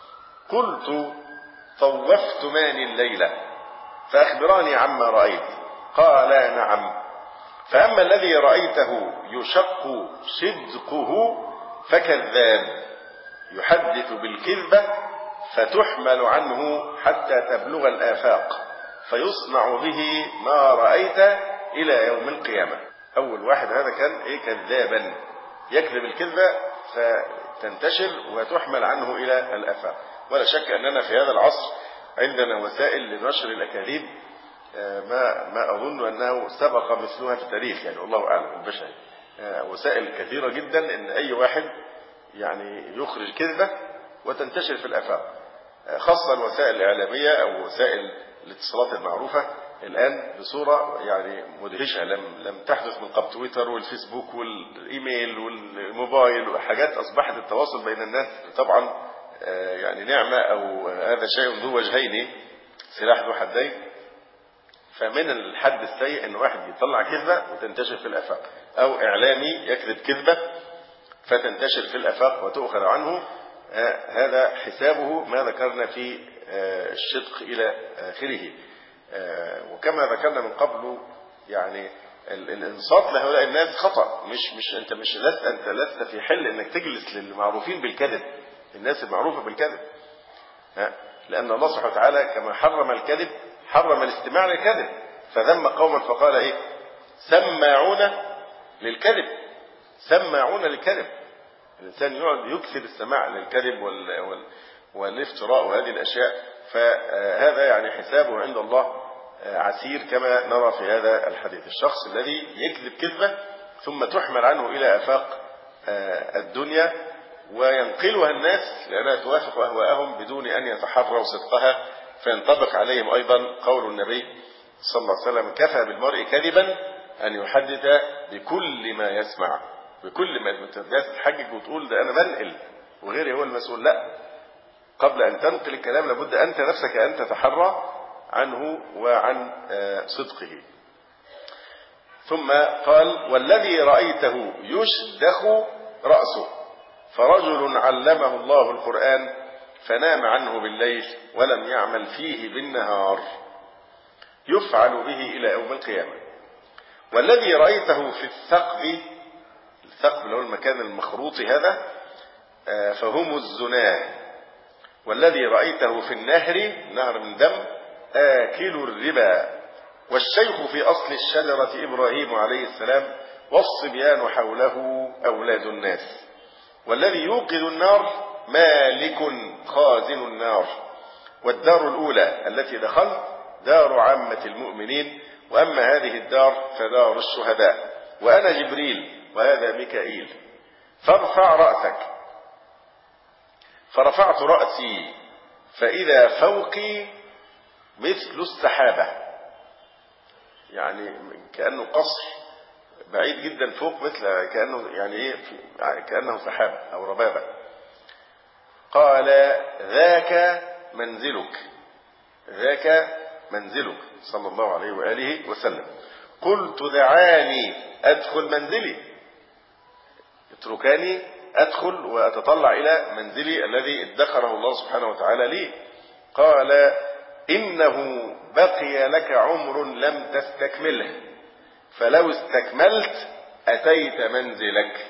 قلت طوفت ماني الليلة فأخبراني عما رأيت. قال نعم. فأما الذي رأيته يشق صدقه فكذاب، يحدث بالكذبة فتحمل عنه حتى تبلغ الآفاق فيصنع به ما رأيت إلى يوم القيامة. أول واحد هذا كان إيه؟ كذابا، يكذب الكذبة فتنتشر وتحمل عنه إلى الآفاق. ولا شك أننا في هذا العصر عندنا وسائل لنشر الأكاذيب ما ما أظن أنه سبق مثلها في التاريخ، يعني والله أعلم البشري. وسائل كثيرة جدا إن أي واحد يعني يخرج كذبة وتنتشر في الآفاق، خاصة الوسائل الإعلامية أو وسائل الاتصالات المعروفة الآن بصورة يعني مدهشة لم لم تحدث من قبل. تويتر والفيسبوك والإيميل والموبايل وحاجات أصبحت التواصل بين الناس طبعا يعني نعمة، أو هذا شيء ذو وجهين سلاح ذو حدين. فمن الحد السيء أن واحد يطلع كذبة وتنتشر في الآفاق، أو إعلامي يكذب كذبة فتنتشر في الآفاق وتؤخذ عنه. هذا حسابه ما ذكرنا في الشدق إلى آخره. وكما ذكرنا من قبل يعني الانصات لهؤلاء الناس خطأ. مش مش أنت مش لست أنت لست في حل أنك تجلس للمعروفين بالكذب، الناس المعروفة بالكذب، لأن الله سبحانه وتعالى كما حرم الكذب حرم الاستماع للكذب. فذم قوما فقال إيه؟ سماعون للكذب، سماعون للكذب. الإنسان يقعد يكثر السماع للكذب وال... وال... والافتراء وهذه الأشياء، فهذا يعني حسابه عند الله عسير كما نرى في هذا الحديث. الشخص الذي يكذب كذبة ثم تحمل عنه إلى آفاق الدنيا وينقلها الناس لأنها توافق أهواءهم بدون أن يتحروا صدقها، فينطبق عليهم أيضا قول النبي صلى الله عليه وسلم كفى بالمرء كذبا أن يحدث بكل ما يسمع. بكل ما تتحجج وتقول ده أنا بنقل وغيري هو المسؤول، لا، قبل أن تنقل الكلام لابد أنت نفسك أن تتحرى عنه وعن صدقه. ثم قال والذي رأيته يشدخ رأسه فرجل علمه الله القرآن فنام عنه بالليل ولم يعمل فيه بالنهار يفعل به إلى يوم القيامة. والذي رأيته في الثقب، الثقب اللي هو المكان المخروط هذا، فهم الزناه. والذي رأيته في النهر، نهر من دم، آكل الربا. والشيخ في أصل الشجرة إبراهيم عليه السلام والصبيان حوله أولاد الناس. والذي يوقد النار مالك خازن النار. والدار الأولى التي دخلت دار عامة المؤمنين، وأما هذه الدار فدار الشهداء. وأنا جبريل وهذا ميكائيل، فارفع رأسك. فرفعت رأسي فإذا فوقي مثل السحابة، يعني كأنه قصر بعيد جدا فوق، مثل كأنه يعني إيه كأنه سحابة أو ربابة. قال ذاك منزلك، ذاك منزلك صلى الله عليه وآله وسلم. قلت دعاني أدخل منزلي، اتركاني أدخل وأتطلع إلى منزلي الذي ادخره الله سبحانه وتعالى لي. قال إنه بقي لك عمر لم تستكمله، فلو استكملت أتيت منزلك.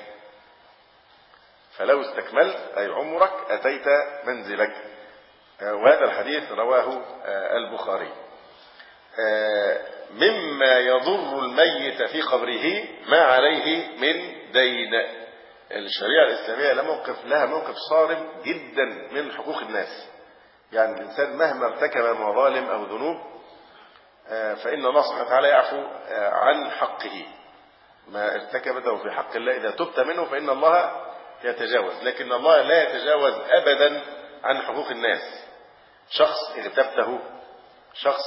فلو استكملت أي عمرك أتيت منزلك. وهذا الحديث رواه البخاري. مما يضر الميت في قبره ما عليه من دين. الشريعة الإسلامية لها موقف لها موقف صارم جدا من حقوق الناس. يعني الإنسان مهما ارتكب مظالم أو ذنوب فإن الله سبحانه وتعالى يعفو عن حقه ما ارتكبته في حق الله. إذا تبت منه فإن الله يتجاوز، لكن الله لا يتجاوز أبدا عن حقوق الناس. شخص اغتبته، شخص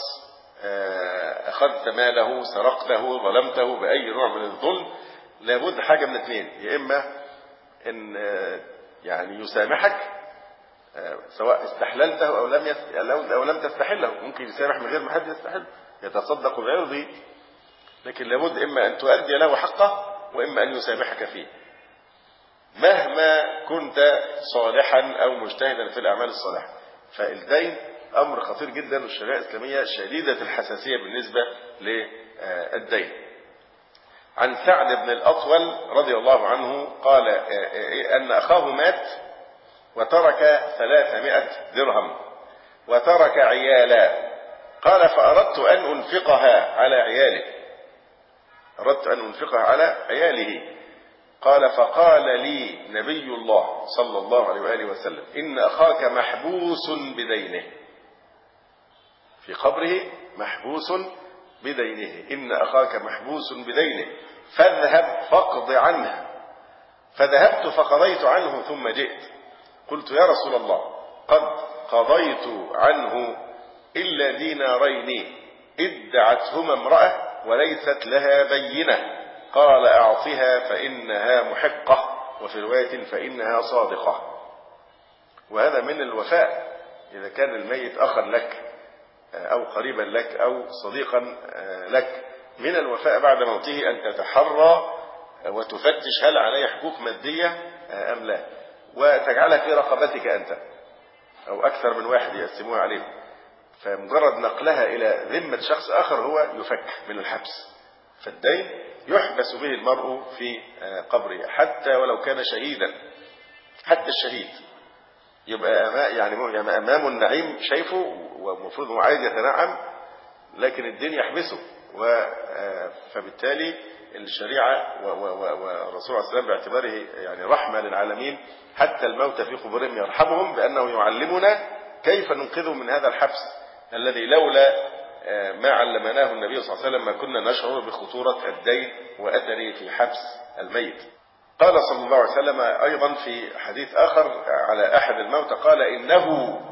أخذت ماله، سرقته، ظلمته بأي نوع من الظلم، لابد حاجة من اثنين: يا إما إن يعني يسامحك سواء استحللته أو لم أو لم تستحله. ممكن يسامح من غير ما حد يستحل، يتصدق بعرضه، لكن لابد إما أن تؤدي له حقه وإما أن يسامحك فيه مهما كنت صالحا أو مجتهدا في الأعمال الصالحة. فالدين أمر خطير جدا، والشريعة الإسلامية شديدة الحساسية بالنسبة للدين. عن سعد بن الأطول رضي الله عنه قال أن أخاه مات وترك ثلاثمائة درهم وترك عيالا. قال فأردت أن أنفقها على عياله، أردت أن أنفقها على عياله. قال فقال لي نبي الله صلى الله عليه وآله وسلم إن أخاك محبوس بدينه، في قبره محبوس بدينه، إن أخاك محبوس بدينه فاذهب فاقض عنه. فذهبت فقضيت عنه ثم جئت. قلت يا رسول الله قد قضيت عنه إلا دينارين ادعتهما امرأة وليست لها بينة. قال أعطها فإنها محقة، وفي رواية فإنها صادقة. وهذا من الوفاء. إذا كان الميت أخا لك أو قريبا لك أو صديقا لك، من الوفاء بعد موته أن تتحرى وتفتش هل عليه حقوق مادية أم لا، وتجعلها في رقبتك أنت أو أكثر من واحد يقسموها عليه. فمجرد نقلها إلى ذمة شخص آخر هو يفك من الحبس. فالدين يحبس به المرء في قبره حتى ولو كان شهيدا. حتى الشهيد يبقى يعني أمامه النعيم شايفه ومفروض هو عايز يتنعم، لكن الدين يحبسه. فبالتالي الشريعة والرسول عليه السلام باعتباره يعني رحمة للعالمين حتى الموت في قبورهم يرحمهم بأنه يعلمنا كيف ننقذهم من هذا الحبس الذي لولا ما علمناه النبي صلى الله عليه وسلم ما كنا نشعر بخطورة الدين وأثره في حبس الميت. قال صلى الله عليه وسلم أيضا في حديث آخر على أحد الموتى قال إنه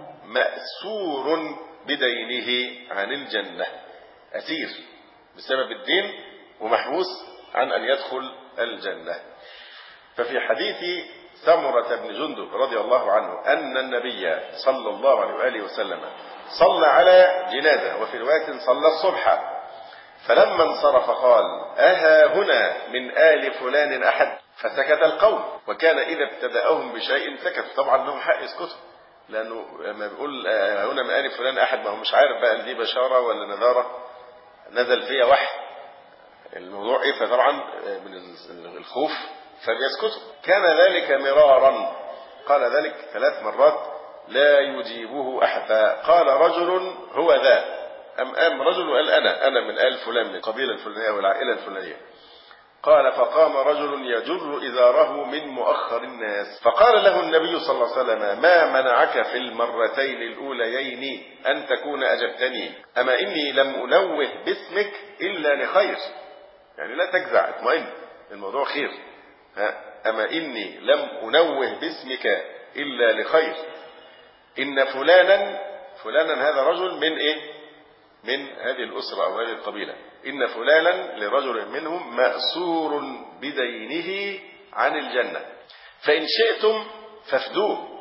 مأسور بدينه عن الجنة، أسير بسبب الدين ومحبوس عن أن يدخل الجنة. ففي حديث سمرة بن جندب رضي الله عنه أن النبي صلى الله عليه وآله وسلم صلى على جنازة، وفي رواية صلى الصبح، فلما انصرف قال أها هنا من آل فلان أحد؟ فسكت القوم، وكان إذا ابتدأهم بشيء سكت. طبعا لهم حق يسكتوا، لأنه لما بيقول هنا من آل فلان أحد ما هو مش عارف بقى دي بشارة ولا نذارة، نزل فيها وحي الموضوع إيه، فطبعا من الخوف فبيسكتوا. كان ذلك مرارا، قال ذلك ثلاث مرات لا يجيبه أحد. قال رجل هو ذا، أم أم رجل وقال أنا أنا من آل فلان من القبيلة الفلانية والعائلة الفلانية. قال فقام رجل يجر إزاره من مؤخر الناس، فقال له النبي صلى الله عليه وسلم ما منعك في المرتين الأوليين أن تكون أجبتني؟ أما إني لم أنوه باسمك إلا لخير، يعني لا تجزع، اطمئن، الموضوع خير. أما إني لم أنوه باسمك إلا لخير، إن فلانا فلانا هذا رجل من إيه؟ من هذه الأسرة أو هذه القبيلة. إن فلانا لرجل منهم مأسور بدينه عن الجنة، فإن شئتم فافدوه،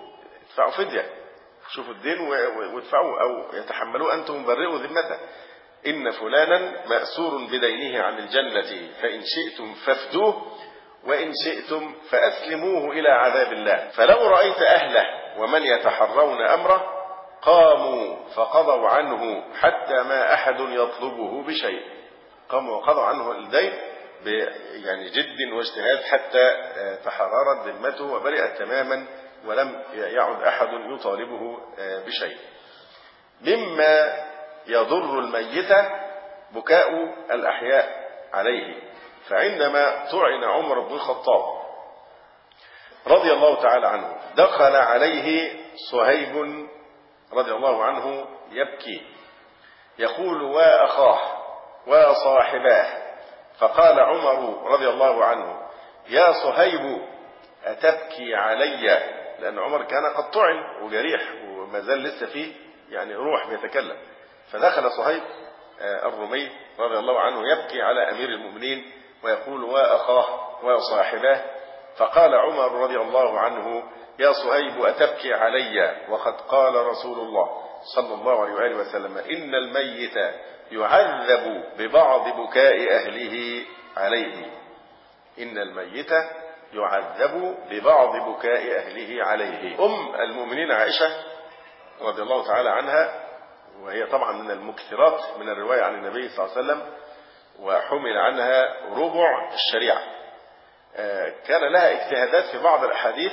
ادفعوا فدية، شوفوا الدين وادفعوا، أو يتحملوا أنتم مبرئوا ذمته، إن فلانا مأسور بدينه عن الجنة فإن شئتم فافدوه وإن شئتم فأسلموه إلى عذاب الله. فلو رأيت أهله ومن يتحرون أمره قاموا فقضوا عنه حتى ما أحد يطلبه بشيء. قاموا وقضوا عنه الدين يعني جد واجتهاد حتى تحررت ذمته وبرئت تماما ولم يعد أحد يطالبه بشيء. مما يضر الميت بكاء الأحياء عليه. فعندما طعن عمر بن الخطاب رضي الله تعالى عنه دخل عليه صهيب رضي الله عنه يبكي يقول وأخاه وصاحباه، فقال عمر رضي الله عنه يا صهيب أتبكي علي؟ لأن عمر كان قد طعن وجريح وما زال لسه فيه يعني روح بيتكلم. فدخل صهيب الرومي رضي الله عنه يبكي على أمير المؤمنين ويقول وأخاه وصاحباه، فقال عمر رضي الله عنه يا صهيب أتبكي علي وقد قال رسول الله صلى الله عليه وآله وسلم إن الميت يعذب ببعض بكاء أهله عليه. إن الميت يعذب ببعض بكاء أهله عليه. أم المؤمنين عائشة رضي الله تعالى عنها، وهي طبعا من المكثرات من الرواية عن النبي صلى الله عليه وسلم وحمل عنها ربع الشريعة، كان لها اجتهادات في بعض الأحاديث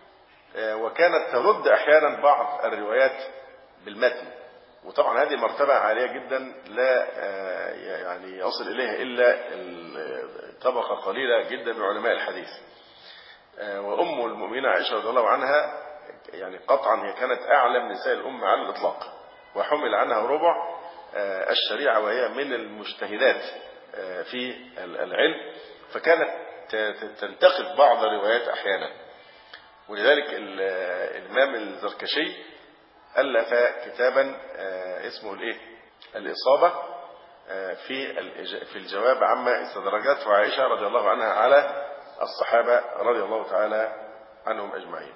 وكانت ترد أحيانا بعض الروايات بالمتن، وطبعا هذه مرتبة عالية جدا لا يعني يصل إليها إلا طبقة قليلة جدا من علماء الحديث. وأم المؤمنين عائشة رضي الله عنها يعني قطعا هي كانت أعلم نساء الأمة على الإطلاق، وحمل عنها ربع الشريعة وهي من المجتهدات في العلم، فكانت تنتقد بعض الروايات أحيانا. ولذلك الإمام الزركشي ألف كتابا اسمه الإيه؟ الإصابة في في الجواب عما استدرجته عائشة رضي الله عنها على الصحابة رضي الله تعالى عنهم أجمعين.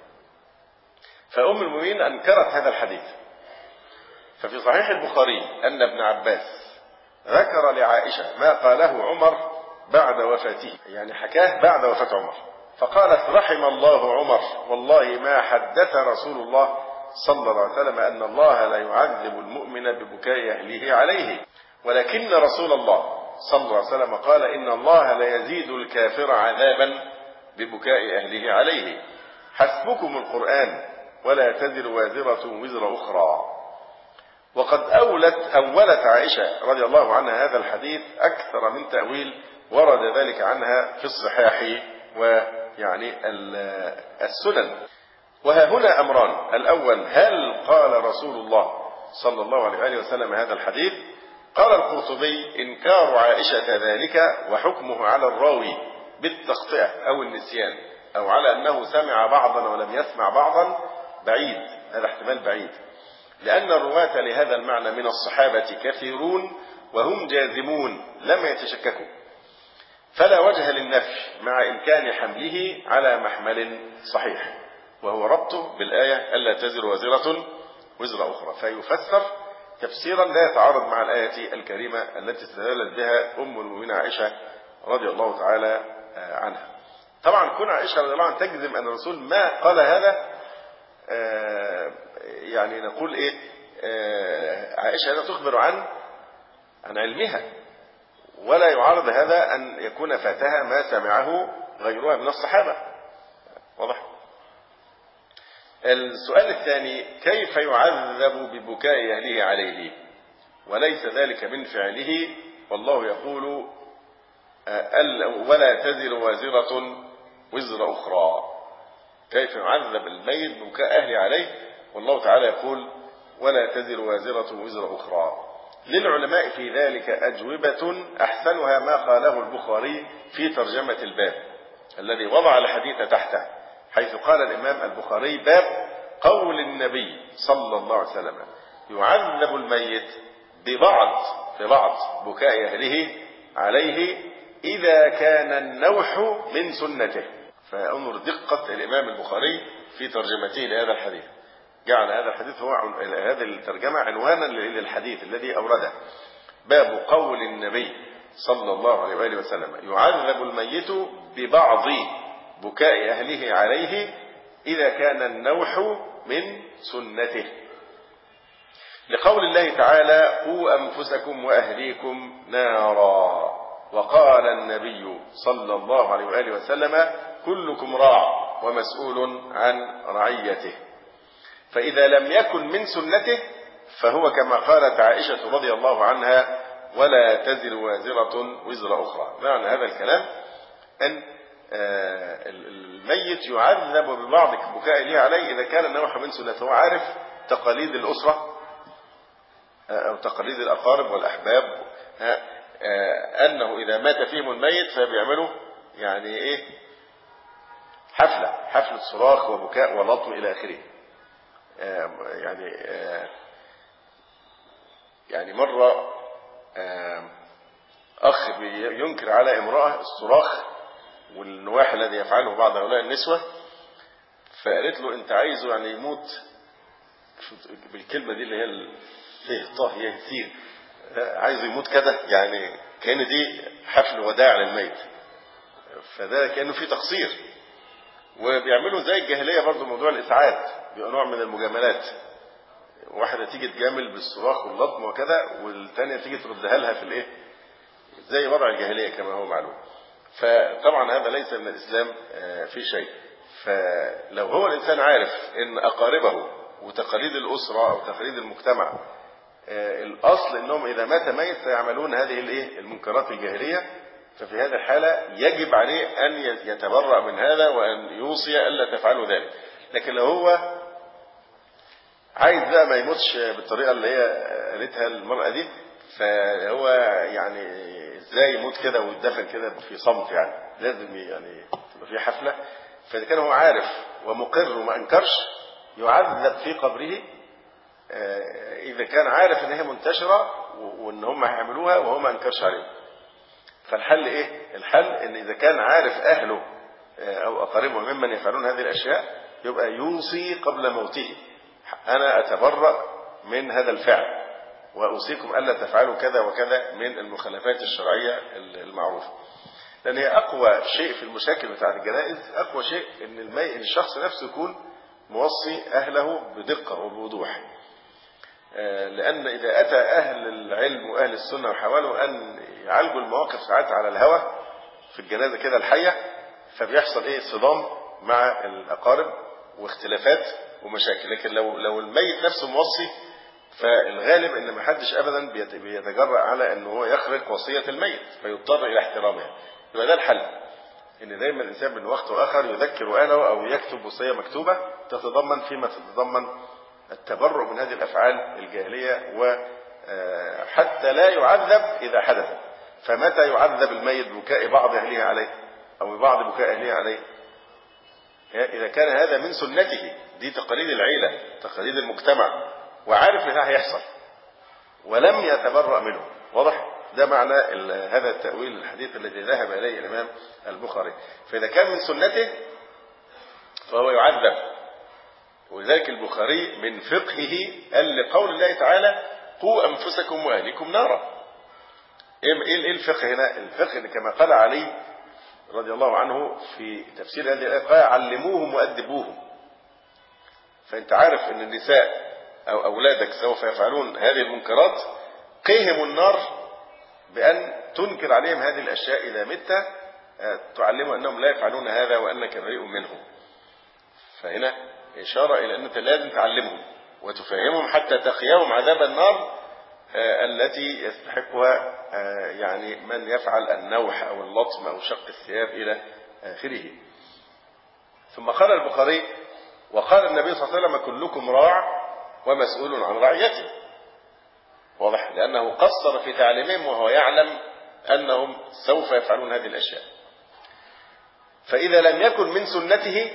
فأم المؤمنين أنكرت هذا الحديث. ففي صحيح البخاري أن ابن عباس ذكر لعائشة ما قاله عمر بعد وفاته، يعني حكاه بعد وفاة عمر، فقالت رحم الله عمر والله ما حدث رسول الله صلى الله عليه وسلم أن الله لا يعذب المؤمن ببكاء أهله عليه، ولكن رسول الله صلى الله عليه وسلم قال إن الله لا يزيد الكافر عذابا ببكاء أهله عليه. حسبكم القرآن ولا تزر وازرة وزر أخرى. وقد أولت أولت عائشة رضي الله عنها هذا الحديث أكثر من تأويل ورد ذلك عنها في الصحاح ويعني السنن. وها هنا أمران: الأول هل قال رسول الله صلى الله عليه وآله وسلم هذا الحديث؟ قال القرطبي إنكار عائشة ذلك وحكمه على الراوي بالتخطئة أو النسيان أو على أنه سمع بعضا ولم يسمع بعضا بعيد، هذا احتمال بعيد، لأن الرواة لهذا المعنى من الصحابة كثيرون وهم جازمون لم يتشككوا، فلا وجه للنفي مع إمكان حمله على محمل صحيح، وهو ربطه بالآية ألا تزر وازرة وزر أخرى، فيفسر تفسيرا لا يتعارض مع الآية الكريمة التي استدلت بها أم المؤمنين عائشة رضي الله تعالى عنها. طبعا كون عائشة رضي الله عنها تجزم أن الرسول ما قال هذا، يعني نقول إيه، عائشة هذا تخبر عن عن علمها، ولا يعارض هذا أن يكون فاتها ما سمعه غيرها من الصحابة. واضح؟ السؤال الثاني: كيف يعذب ببكاء أهله عليه وليس ذلك من فعله؟ والله يقول ولا تزر وازرة وزر أخرى. كيف يعذب الميت ببكاء أهله عليه والله تعالى يقول ولا تزر وازرة وزر أخرى؟ للعلماء في ذلك أجوبة أحسنها ما قاله البخاري في ترجمة الباب الذي وضع الحديث تحته، حيث قال الإمام البخاري باب قول النبي صلى الله عليه وسلم يعذب الميت ببعض ببعض بكاء أهله عليه إذا كان النوح من سنته. فأنظر دقة الإمام البخاري في ترجمته لهذا الحديث، جعل هذا الحديث هو هذه الترجمة عنوانا للحديث الذي أورده. باب قول النبي صلى الله عليه وآله وسلم: يعذب الميت ببعض بكاء أهله عليه إذا كان النوح من سنته، لقول الله تعالى: قوا أنفسكم وأهليكم نارا. وقال النبي صلى الله عليه وآله وسلم: كلكم راع ومسؤول عن رعيته. فإذا لم يكن من سنته فهو كما قالت عائشة رضي الله عنها: ولا تزر وازرة وزر أخرى. معنى هذا الكلام أن الميت يعذب ببعض بكاء ليه عليه إذا كان النوح من سنته. هو عارف تقاليد الأسرة أو تقاليد الأقارب والأحباب، أنه إذا مات فيهم الميت فبيعملوا يعني إيه حفلة حفلة صراخ وبكاء ولطم إلى آخره. يعني يعني مرة أخ ينكر على امرأة الصراخ والنواح الذي يفعله بعض هؤلاء النسوة، فقالت له: أنت عايزه يعني يموت بالكلمة دي اللي هي فيه طه يهتين، عايزه يموت كده، يعني كأن دي حفل وداع للميت، فده كأنه فيه تقصير. وبيعملوا زي الجاهلية برضو موضوع الإسعاد، بيبقى نوع من المجاملات، واحدة تيجي تجامل بالصراخ واللطم وكذا، والثانية تيجي تردها لها في الايه زي وضع الجاهلية كما هو معلوم. فطبعا هذا ليس من الإسلام في شيء. فلو هو الإنسان عارف ان أقاربه وتقاليد الأسرة أو تقاليد المجتمع الأصل انهم إذا مات ميت سيعملون هذه الايه المنكرات الجاهلية، ففي هذه الحالة يجب عليه أن يتبرأ من هذا وأن يوصي ألا تفعلوا ذلك. لكن لو هو عايز بقى ما يموتش بالطريقة اللي هي قالتها المرأة دي، فهو يعني ازاي يموت كده ويدفن كده في صمت، يعني لازم يعني تبقى في حفلة. فإذا كان هو عارف ومقر وما أنكرش يعذب في قبره، إذا كان عارف إن هي منتشرة وإن هم هيعملوها وهو ما أنكرش عليه. فالحل إيه؟ الحل إن إذا كان عارف أهله أو أقاربه ممن يفعلون هذه الأشياء يبقى يوصي قبل موته: أنا أتبرأ من هذا الفعل وأوصيكم ألا تفعلوا كذا وكذا من المخالفات الشرعية المعروفة. لأن هي أقوى شيء في المشاكل بتاعت الجنائز، أقوى شيء إن المي... الشخص نفسه يكون موصي أهله بدقة وبوضوح. لأن إذا أتى أهل العلم وأهل السنة وحاولوا أن يعالجوا المواقف ساعات على الهوى في الجنازة كده الحية، فبيحصل إيه صدام مع الأقارب واختلافات ومشاكل. لكن لو لو الميت نفسه موصي فالغالب ان ما حدش ابدا بيتجرأ على ان هو يخرق وصية الميت فيضطر الى احترامها. يبقى ده الحل، ان دايما الانسان من وقت واخر يذكر اهله او يكتب وصية مكتوبة تتضمن فيما تتضمن التبرؤ من هذه الافعال الجاهلية، وحتى لا يعذب اذا حدث. فمتى يعذب الميت بكاء بعض اهله عليه او ببعض بكاء اهله عليه؟ إذا كان هذا من سنته، دي تقاليد العيلة تقاليد المجتمع، وعارف ان ده هيحصل ولم يتبرأ منه. واضح؟ ده معنى هذا التأويل الحديث الذي ذهب إليه الإمام البخاري. فإذا كان من سنته فهو يعذب. ولذلك البخاري من فقهه قال لقول الله تعالى: قوا أنفسكم وأهليكم نارا. إيه الفقه هنا؟ الفقه كما قال علي رضي الله عنه في تفسير هذه الآية قال: علموهم وأدبوهم. فأنت عارف أن النساء أو أولادك سوف يفعلون هذه المنكرات، قيهم النار بأن تنكر عليهم هذه الأشياء. إذا مت تعلموا أنهم لا يفعلون هذا وأنك بريء منهم. فهنا إشارة إلى أنك لازم تعلمهم وتفهمهم حتى تقيهم عذاب النار التي يستحقها يعني من يفعل النوح أو اللطم أو شق الثياب إلى آخره. ثم قال البخاري: وقال النبي صلى الله عليه وسلم: كلكم راع ومسؤول عن رعيته. واضح؟ لأنه قصر في تعليمهم وهو يعلم أنهم سوف يفعلون هذه الأشياء. فإذا لم يكن من سنته،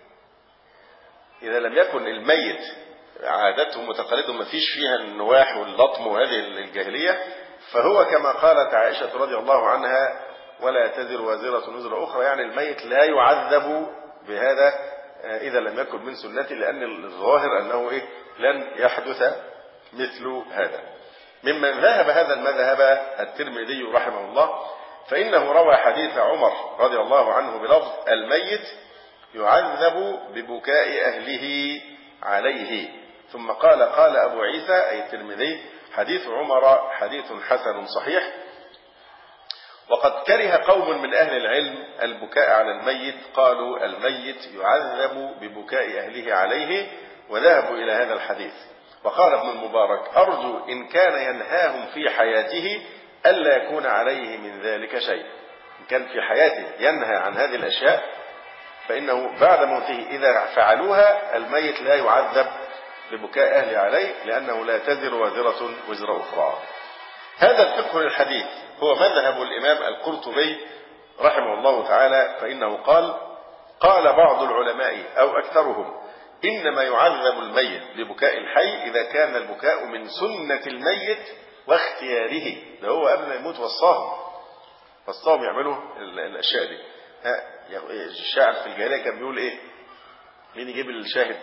إذا لم يكن الميت عادتهم وتقاليدهم ما فيش فيها النواح واللطم وهذه الجاهلية، فهو كما قالت عائشة رضي الله عنها: ولا تزر وازرة وزر أخرى، يعني الميت لا يعذب بهذا إذا لم يكن من سنتي، لأن الظاهر أنه إيه لن يحدث مثل هذا. ممن ذهب هذا المذهب الترمذي رحمه الله، فإنه روى حديث عمر رضي الله عنه بلفظ الميت يعذب ببكاء أهله عليه، ثم قال قال أبو عيسى أي الترمذي حديث عمر حديث حسن صحيح. وقد كره قوم من أهل العلم البكاء على الميت، قالوا الميت يعذب ببكاء أهله عليه، وذهبوا إلى هذا الحديث. وقال ابن المبارك أرجو إن كان ينهاهم في حياته ألا يكون عليه من ذلك شيء. إن كان في حياته ينهى عن هذه الأشياء فإنه بعد موته إذا فعلوها الميت لا يعذب ببكاء أهله عليه، لأنه لا تزر وازرة وزر أخرى. هذا الفقه للحديث هو مذهب الإمام القرطبي رحمه الله تعالى، فإنه قال قال بعض العلماء أو أكثرهم إنما يعذب الميت ببكاء الحي إذا كان البكاء من سنة الميت واختياره، ده هو قبل ما يموت وصاهم وصاهم يعملوا الأشياء دي. الشاعر في الجاهلية كان بيقول إيه؟ مين يجيب الشاهد؟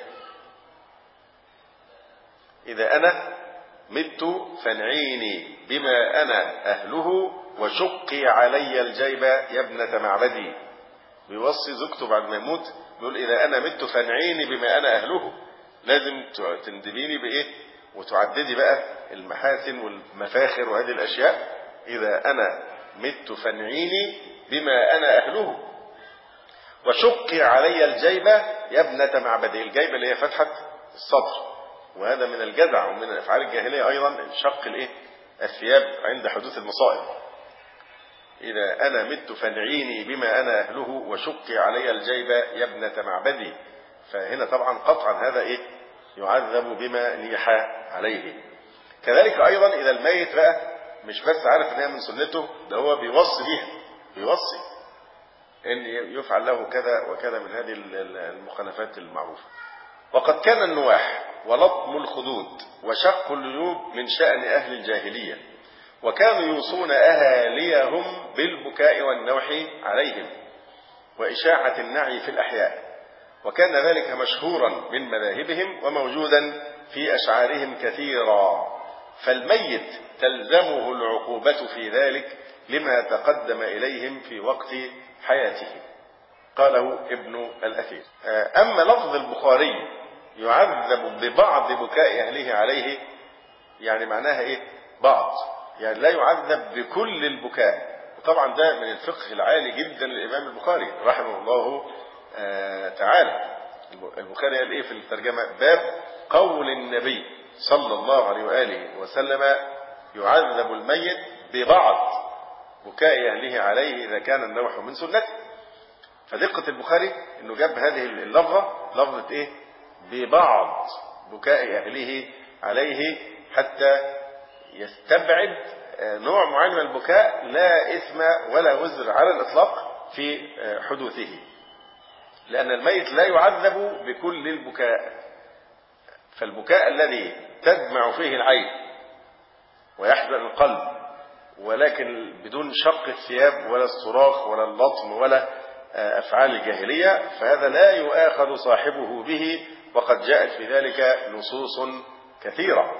إذا أنا مت فانعيني بما أنا أهله وشقي علي الجيب يا ابنة معبدي. بيوصي زوجته بعد ما يموت بيقول إذا أنا مت فانعيني بما أنا أهله، لازم تندبيني بإيه وتعددي بقى المحاسن والمفاخر وهذه الأشياء. إذا أنا مت فانعيني بما أنا أهله وشقي علي الجيبة يا ابنة معبدي. الجيبة اللي هي فتحة الصدر، وهذا من الجزع ومن أفعال الجاهلية أيضا شق الإيه الثياب عند حدوث المصائب. إذا أنا مت فانعيني بما أنا أهله وشقي علي الجيبة يا ابنة معبدي. فهنا طبعا قطعا هذا إيه يعذب بما نيح عليه. كذلك أيضا إذا الميت بقى مش بس عارف أنها من سنته، ده هو بيوصي بيها، بيوصي أن يفعل له كذا وكذا من هذه المخالفات المعروفة. وقد كان النواح ولطم الخدود وشق الجيوب من شأن أهل الجاهلية، وكانوا يوصون أهاليهم بالبكاء والنوح عليهم وإشاعة النعي في الأحياء، وكان ذلك مشهورا من مذاهبهم وموجودا في أشعارهم كثيرا، فالميت تلزمه العقوبة في ذلك لما تقدم إليهم في وقت حياته. قاله ابن الأثير. أما لفظ البخاري يعذب ببعض بكاء أهله عليه، يعني معناها إيه؟ بعض، يعني لا يعذب بكل البكاء. وطبعا ده من الفقه العالي جدا للإمام البخاري رحمه الله تعالى. البخاري قال إيه في الترجمة؟ باب قول النبي صلى الله عليه وآله وسلم يعذب الميت ببعض بكاء أهله عليه إذا كان النوح من سنته. فدقة البخاري إنه جاب هذه اللفظة لفظة إيه؟ ببعض بكاء أهله عليه، حتى يستبعد نوع معين من البكاء لا إثم ولا وزر على الإطلاق في حدوثه، لأن الميت لا يعذب بكل البكاء. فالبكاء الذي تدمع فيه العين ويحزن القلب ولكن بدون شق الثياب ولا الصراخ ولا اللطم ولا أفعال الجاهلية، فهذا لا يؤاخذ صاحبه به، وقد جاءت في ذلك نصوص كثيرة.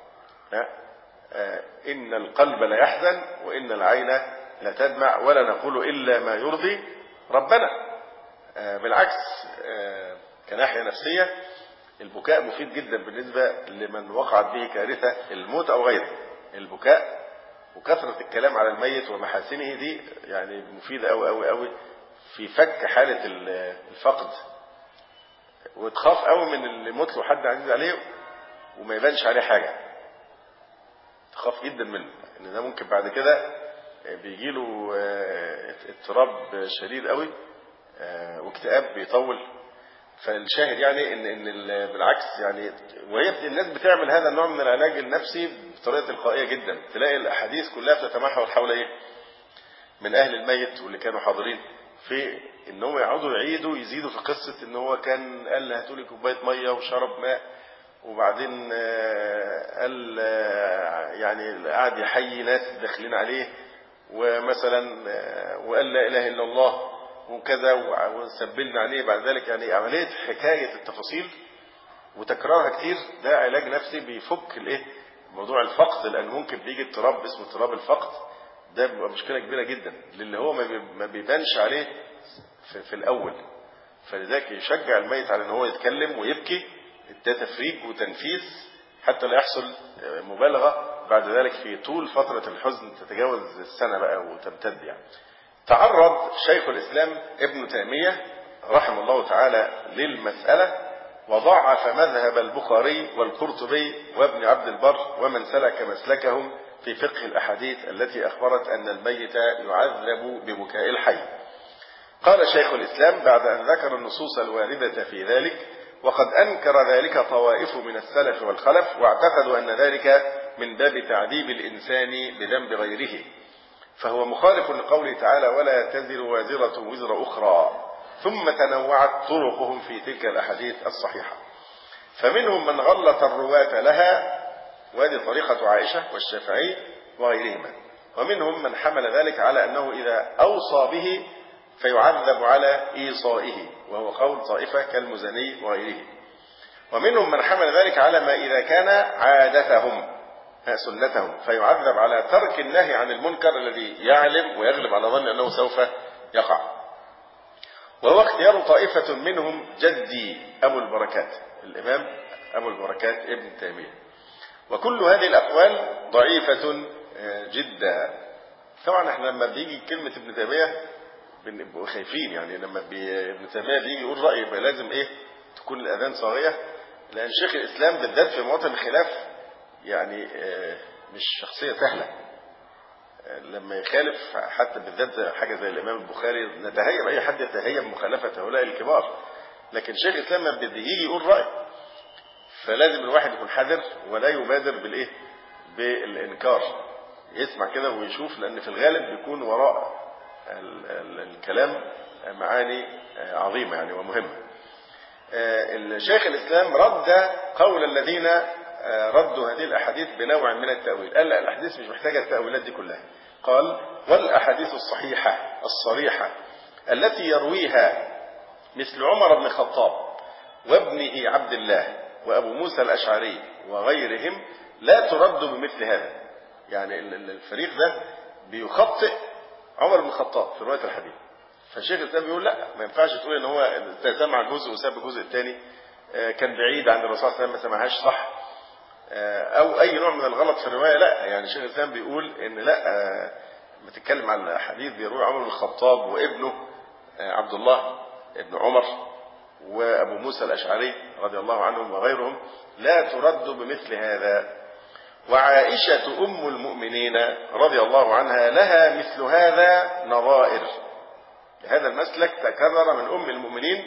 إن القلب لا يحزن وإن العين لا تدمع ولا نقول إلا ما يرضي ربنا. بالعكس كناحية نفسية البكاء مفيد جدا بالنسبة لمن وقعت به كارثة الموت أو غيره. البكاء وكثرة الكلام على الميت ومحاسنه دي يعني مفيدة أوي أوي أوي في فك حالة الفقد، وتخاف أوي من اللي موت له حد عزيز عليه وما يبانش عليه حاجة، تخاف جدا منه إن ده ممكن بعد كده بيجيله اضطراب شديد أوي واكتئاب بيطول. فالشاهد يعني ان ان بالعكس يعني، وهي الناس بتعمل هذا النوع من العلاج النفسي بطريقه تلقائيه جدا. تلاقي الاحاديث كلها بتتمحور حول ايه؟ من اهل الميت واللي كانوا حاضرين في ان هم يقعدوا يعيدوا يزيدوا في قصه ان هو كان قال هاتوا لي كوبايه ميه وشرب ماء، وبعدين قال يعني قعد يحيي ناس داخلين عليه، ومثلا وقال لا اله الا الله، وكذا وسبلنا عليه بعد ذلك. يعني عملية حكاية التفاصيل وتكرارها كتير ده علاج نفسي بيفك الايه موضوع الفقد، لأن ممكن بيجي اضطراب اسمه اضطراب الفقد، ده بيبقى مشكلة كبيرة جدا للي هو ما بيبانش عليه في, في الأول. فلذلك يشجع الميت على ان هو يتكلم ويبكي، ده تفريج وتنفيس حتى لا يحصل مبالغة بعد ذلك في طول فترة الحزن تتجاوز السنة بقى وتمتد. يعني تعرض شيخ الإسلام ابن تيمية رحمه الله تعالى للمسألة وضعف مذهب البخاري والقرطبي وابن عبد البر ومن سلك مسلكهم في فقه الأحاديث التي أخبرت أن الميت يعذب ببكاء الحي. قال شيخ الإسلام بعد أن ذكر النصوص الواردة في ذلك: وقد أنكر ذلك طوائف من السلف والخلف واعتقدوا أن ذلك من باب تعذيب الإنسان بذنب غيره، فهو مخالف لقوله تعالى: ولا تزر وازرة وزر أخرى. ثم تنوعت طرقهم في تلك الأحاديث الصحيحة، فمنهم من غلط الرواة لها، وهذه طريقة عائشة والشافعي وغيرهما، ومنهم من حمل ذلك على أنه إذا أوصى به فيعذب على إيصائه، وهو قول طائفة كالمزني وغيره، ومنهم من حمل ذلك على ما إذا كان عادتهم سنتهم فيعذب على ترك النهي عن المنكر الذي يعلم ويغلب على ظن أنه سوف يقع، وهو اختيار طائفة منهم جدي أبو البركات الإمام أبو البركات ابن تيمية. وكل هذه الأقوال ضعيفة جدا. طبعا احنا لما بيجي كلمة ابن تيمية بنبقى خايفين، يعني لما ابن تيمية بيجي يقول رأي يبقى لازم ايه تكون الأذان صاغية، لأن شيخ الإسلام بالذات في مواطن الخلاف يعني مش شخصية سهلة. لما يخالف حتى بالذات حاجة زي الإمام البخاري نتهيب، أي حد يتهيب مخالفة هؤلاء الكبار، لكن شيخ الإسلام لما بيجي يقول رأي فلازم الواحد يكون حذر ولا يبادر بالإيه بالإنكار، يسمع كده ويشوف، لأن في الغالب بيكون وراء الكلام معاني عظيمة يعني ومهمة. الشيخ الإسلام رد قول الذين ردوا هذه الأحاديث بنوع من التأويل، قال لا الأحاديث مش محتاجة التأويلات دي كلها. قال: والأحاديث الصحيحة الصريحة التي يرويها مثل عمر بن الخطاب وابنه عبد الله وأبو موسى الأشعري وغيرهم لا ترد بمثل هذا. يعني الفريق ده بيخطئ عمر بن الخطاب في رواية الحديث، فالشيخ الإسلام بيقول لا، ما ينفعش تقول ان هو سمع جزء وساب الجزء الثاني، كان بعيد عن الرسول صلى الله عليه وسلم ما سمعهاش صح، او اي نوع من الغلط في الروايه. لا، يعني الشيخ الإسلام بيقول ان لا، ما تتكلم عن حديث بيروي عمر بن الخطاب وابنه عبد الله ابن عمر وابو موسى الاشعري رضي الله عنهم وغيرهم لا ترد بمثل هذا. وعائشة أم المؤمنين رضي الله عنها لها مثل هذا نظائر. هذا المسلك تكرر من أم المؤمنين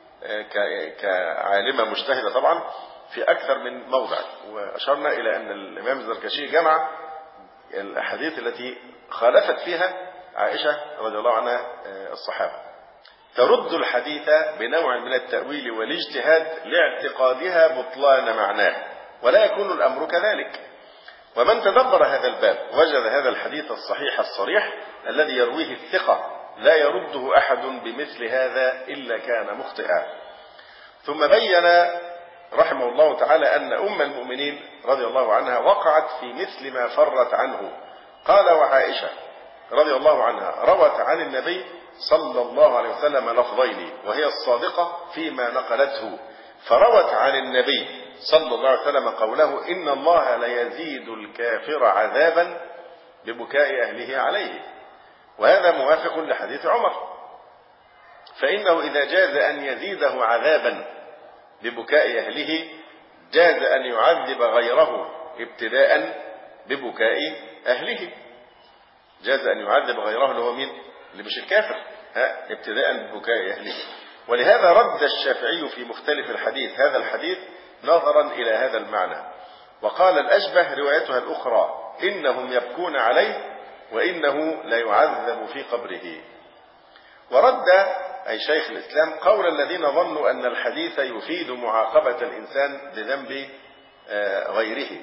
كعالمة مجتهدة طبعا في أكثر من موضع، وأشرنا إلى أن الإمام الزركشي جمع الأحاديث التي خالفت فيها عائشة رضي الله عنها الصحابة، ترد الحديث بنوع من التأويل والاجتهاد لاعتقادها بطلان معناه، ولا يكون الأمر كذلك. ومن تدبر هذا الباب وجد هذا الحديث الصحيح الصريح الذي يرويه الثقة لا يرده أحد بمثل هذا إلا كان مخطئا. ثم بين رحمه الله تعالى أن أم المؤمنين رضي الله عنها وقعت في مثل ما فرت عنه. قال: وعائشة رضي الله عنها روت عن النبي صلى الله عليه وسلم لفظين وهي الصادقة فيما نقلته، فروت عن النبي صلى الله عليه وسلم قوله: إن الله ليزيد الكافر عذابا ببكاء أهله عليه، وهذا موافق لحديث عمر، فإنه إذا جاز أن يزيده عذابا ببكاء أهله جاز أن يعذب غيره ابتداء ببكاء أهله. جاز أن يعذب غيره اللي هو مين؟ اللي مش الكافر، ها، ابتداء ببكاء أهله. ولهذا رد الشافعي في مختلف الحديث هذا الحديث نظرا إلى هذا المعنى، وقال: الأشبه روايتها الأخرى: إنهم يبكون عليه وإنه لا يعذب في قبره. ورد أي شيخ الإسلام قول الذين ظنوا أن الحديث يفيد معاقبة الإنسان بذنب غيره،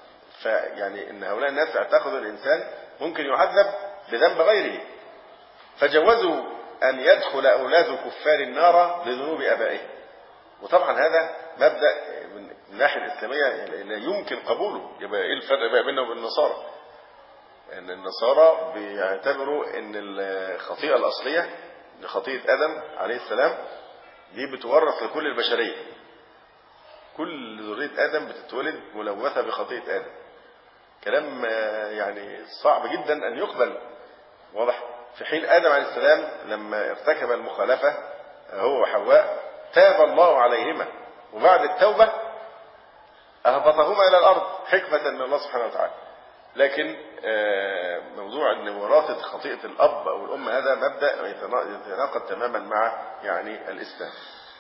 فيعني إن هؤلاء الناس اعتقدوا الإنسان ممكن يعذب بذنب غيره، فجوزوا أن يدخل أولاد كفار النار لذنوب آبائهم. وطبعا هذا مبدأ من الناحية الإسلامية لا يمكن قبوله. يبقى إيه الفرق بقى بيننا وبين النصارى؟ أن النصارى بيعتبروا أن الخطيئة الأصلية خطيئة آدم عليه السلام دي بتورث لكل البشرية. كل ذرية آدم بتتولد ملوثة بخطيئة آدم. كلام يعني صعب جدا أن يقبل. واضح؟ في حين آدم عليه السلام لما ارتكب المخالفة هو وحواء تاب الله عليهما، وبعد التوبة أهبطهما إلى الأرض حكمة من الله سبحانه وتعالى. لكن موضوع أن وراثة خطيئة الأب أو الأم هذا مبدأ يتناقض تماما مع يعني الإسلام.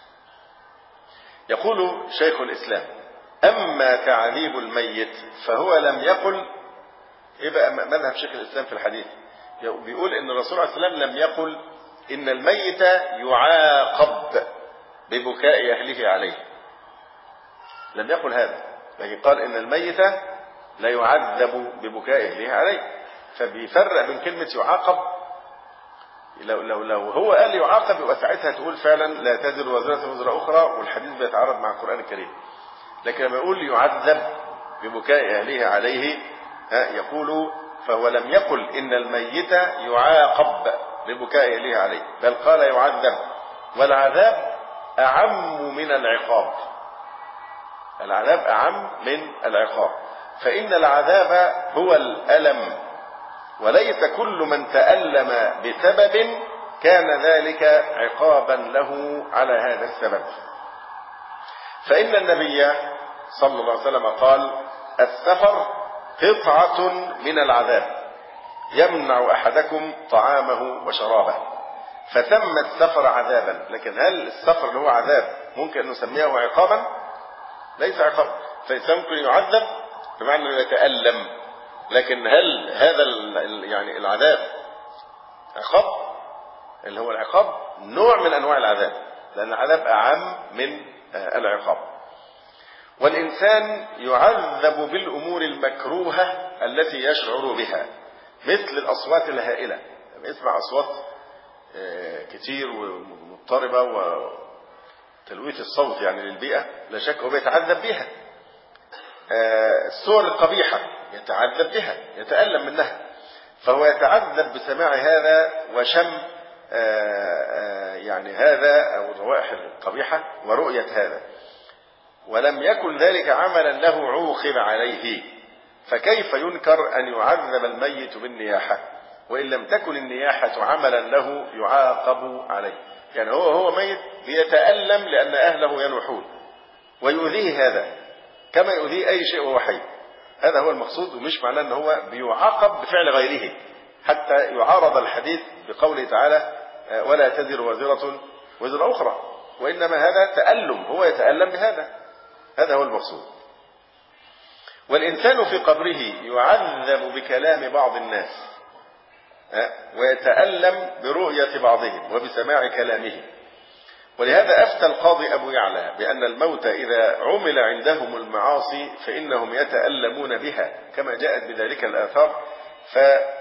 يقول شيخ الإسلام: أما تعذيب الميت فهو لم يقل. إيه بقى مذهب شيخ الإسلام في الحديث؟ بيقول إن الرسول عليه السلام لم يقل إن الميت يعاقب ببكاء أهله عليه، لم يقل هذا، لكن قال إن الميت لا يعذب ببكاء أهله عليه. فبيفرق بين كلمة يعاقب، لو لو لو هو قال يعاقب يبقى ساعتها تقول فعلا لا تزر وازرة وزر أخرى، والحديث بيتعارض مع القرآن الكريم. لكن لما يقول يعذب ببكاء أهله عليه يقول فهو لم يقل إن الميت يعاقب ببكاء أهله عليه، بل قال يعذب، والعذاب أعم من العقاب. العذاب أعم من العقاب، فإن العذاب هو الألم، وليس كل من تألم بسبب كان ذلك عقابا له على هذا السبب. فإن النبي صلى الله عليه وسلم قال: السفر قطعة من العذاب يمنع أحدكم طعامه وشرابه، فسمى السفر عذابا. لكن هل السفر اللي هو عذاب ممكن أن نسميه عقابا؟ ليس عقابا. فالإنسان ممكن يعذب بمعنى أنه يتألم، لكن هل هذا يعني العذاب عقاب؟ اللي هو العقاب نوع من أنواع العذاب، لأن العذاب أعم من العقاب. والإنسان يعذب بالأمور المكروهة التي يشعر بها، مثل الأصوات الهائلة. لما يسمع أصوات كتير ومضطربة وتلويث الصوت يعني للبيئة لا شك هو بيتعذب بها. الصور القبيحة يتعذب بها، يتألم منها، فهو يتعذب بسماع هذا وشم يعني هذا أو الروائح القبيحة ورؤية هذا، ولم يكن ذلك عملا له عوقب عليه. فكيف ينكر أن يعذب الميت بالنياحة وإن لم تكن النياحة عملا له يعاقب عليه؟ يعني هو هو ميت بيتألم لأن أهله ينوحون ويؤذيه هذا كما يؤذيه أي شيء وهو حي. هذا هو المقصود، ومش معناه أن هو بيعاقب بفعل غيره، حتى يعارض الحديث بقوله تعالى: ولا تزر وازرة وزر أخرى، وإنما هذا تألم، هو يتألم بهذا، هذا هو المقصود. والإنسان في قبره يعذب بكلام بعض الناس ويتألم برؤية بعضهم وبسماع كلامه. ولهذا أفتى القاضي أبو يعلى بأن الموت إذا عمل عندهم المعاصي فإنهم يتألمون بها، كما جاءت بذلك الآثار، ف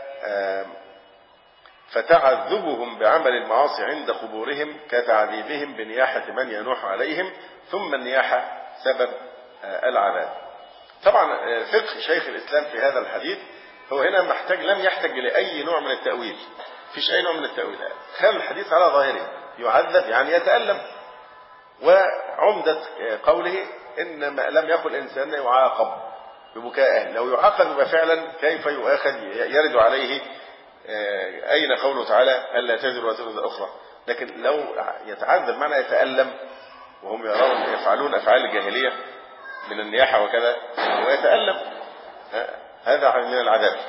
فتعذبهم بعمل المعاصي عند قبورهم كتعذيبهم بنياحة من ينوح عليهم، ثم النياحة سبب العذاب. طبعا فقه شيخ الإسلام في هذا الحديث هو هنا محتاج، لم يحتاج لأي نوع من التأويل، فيش أي نوع من التأويل، خلى الحديث على ظاهره، يعذب يعني يتألم. وعمدة قوله إنما لم يقل إنسان يعاقب ببكائه، لو يعاقب يبقى فعلا كيف يؤاخذ يرد عليه أين قوله تعالى ألا تزر وزر أخرى. لكن لو يتعذب معنى يتألم، وهم يرون يفعلون أفعال الجاهلية من النياحة وكذا ويتألم، هذا من العذاب.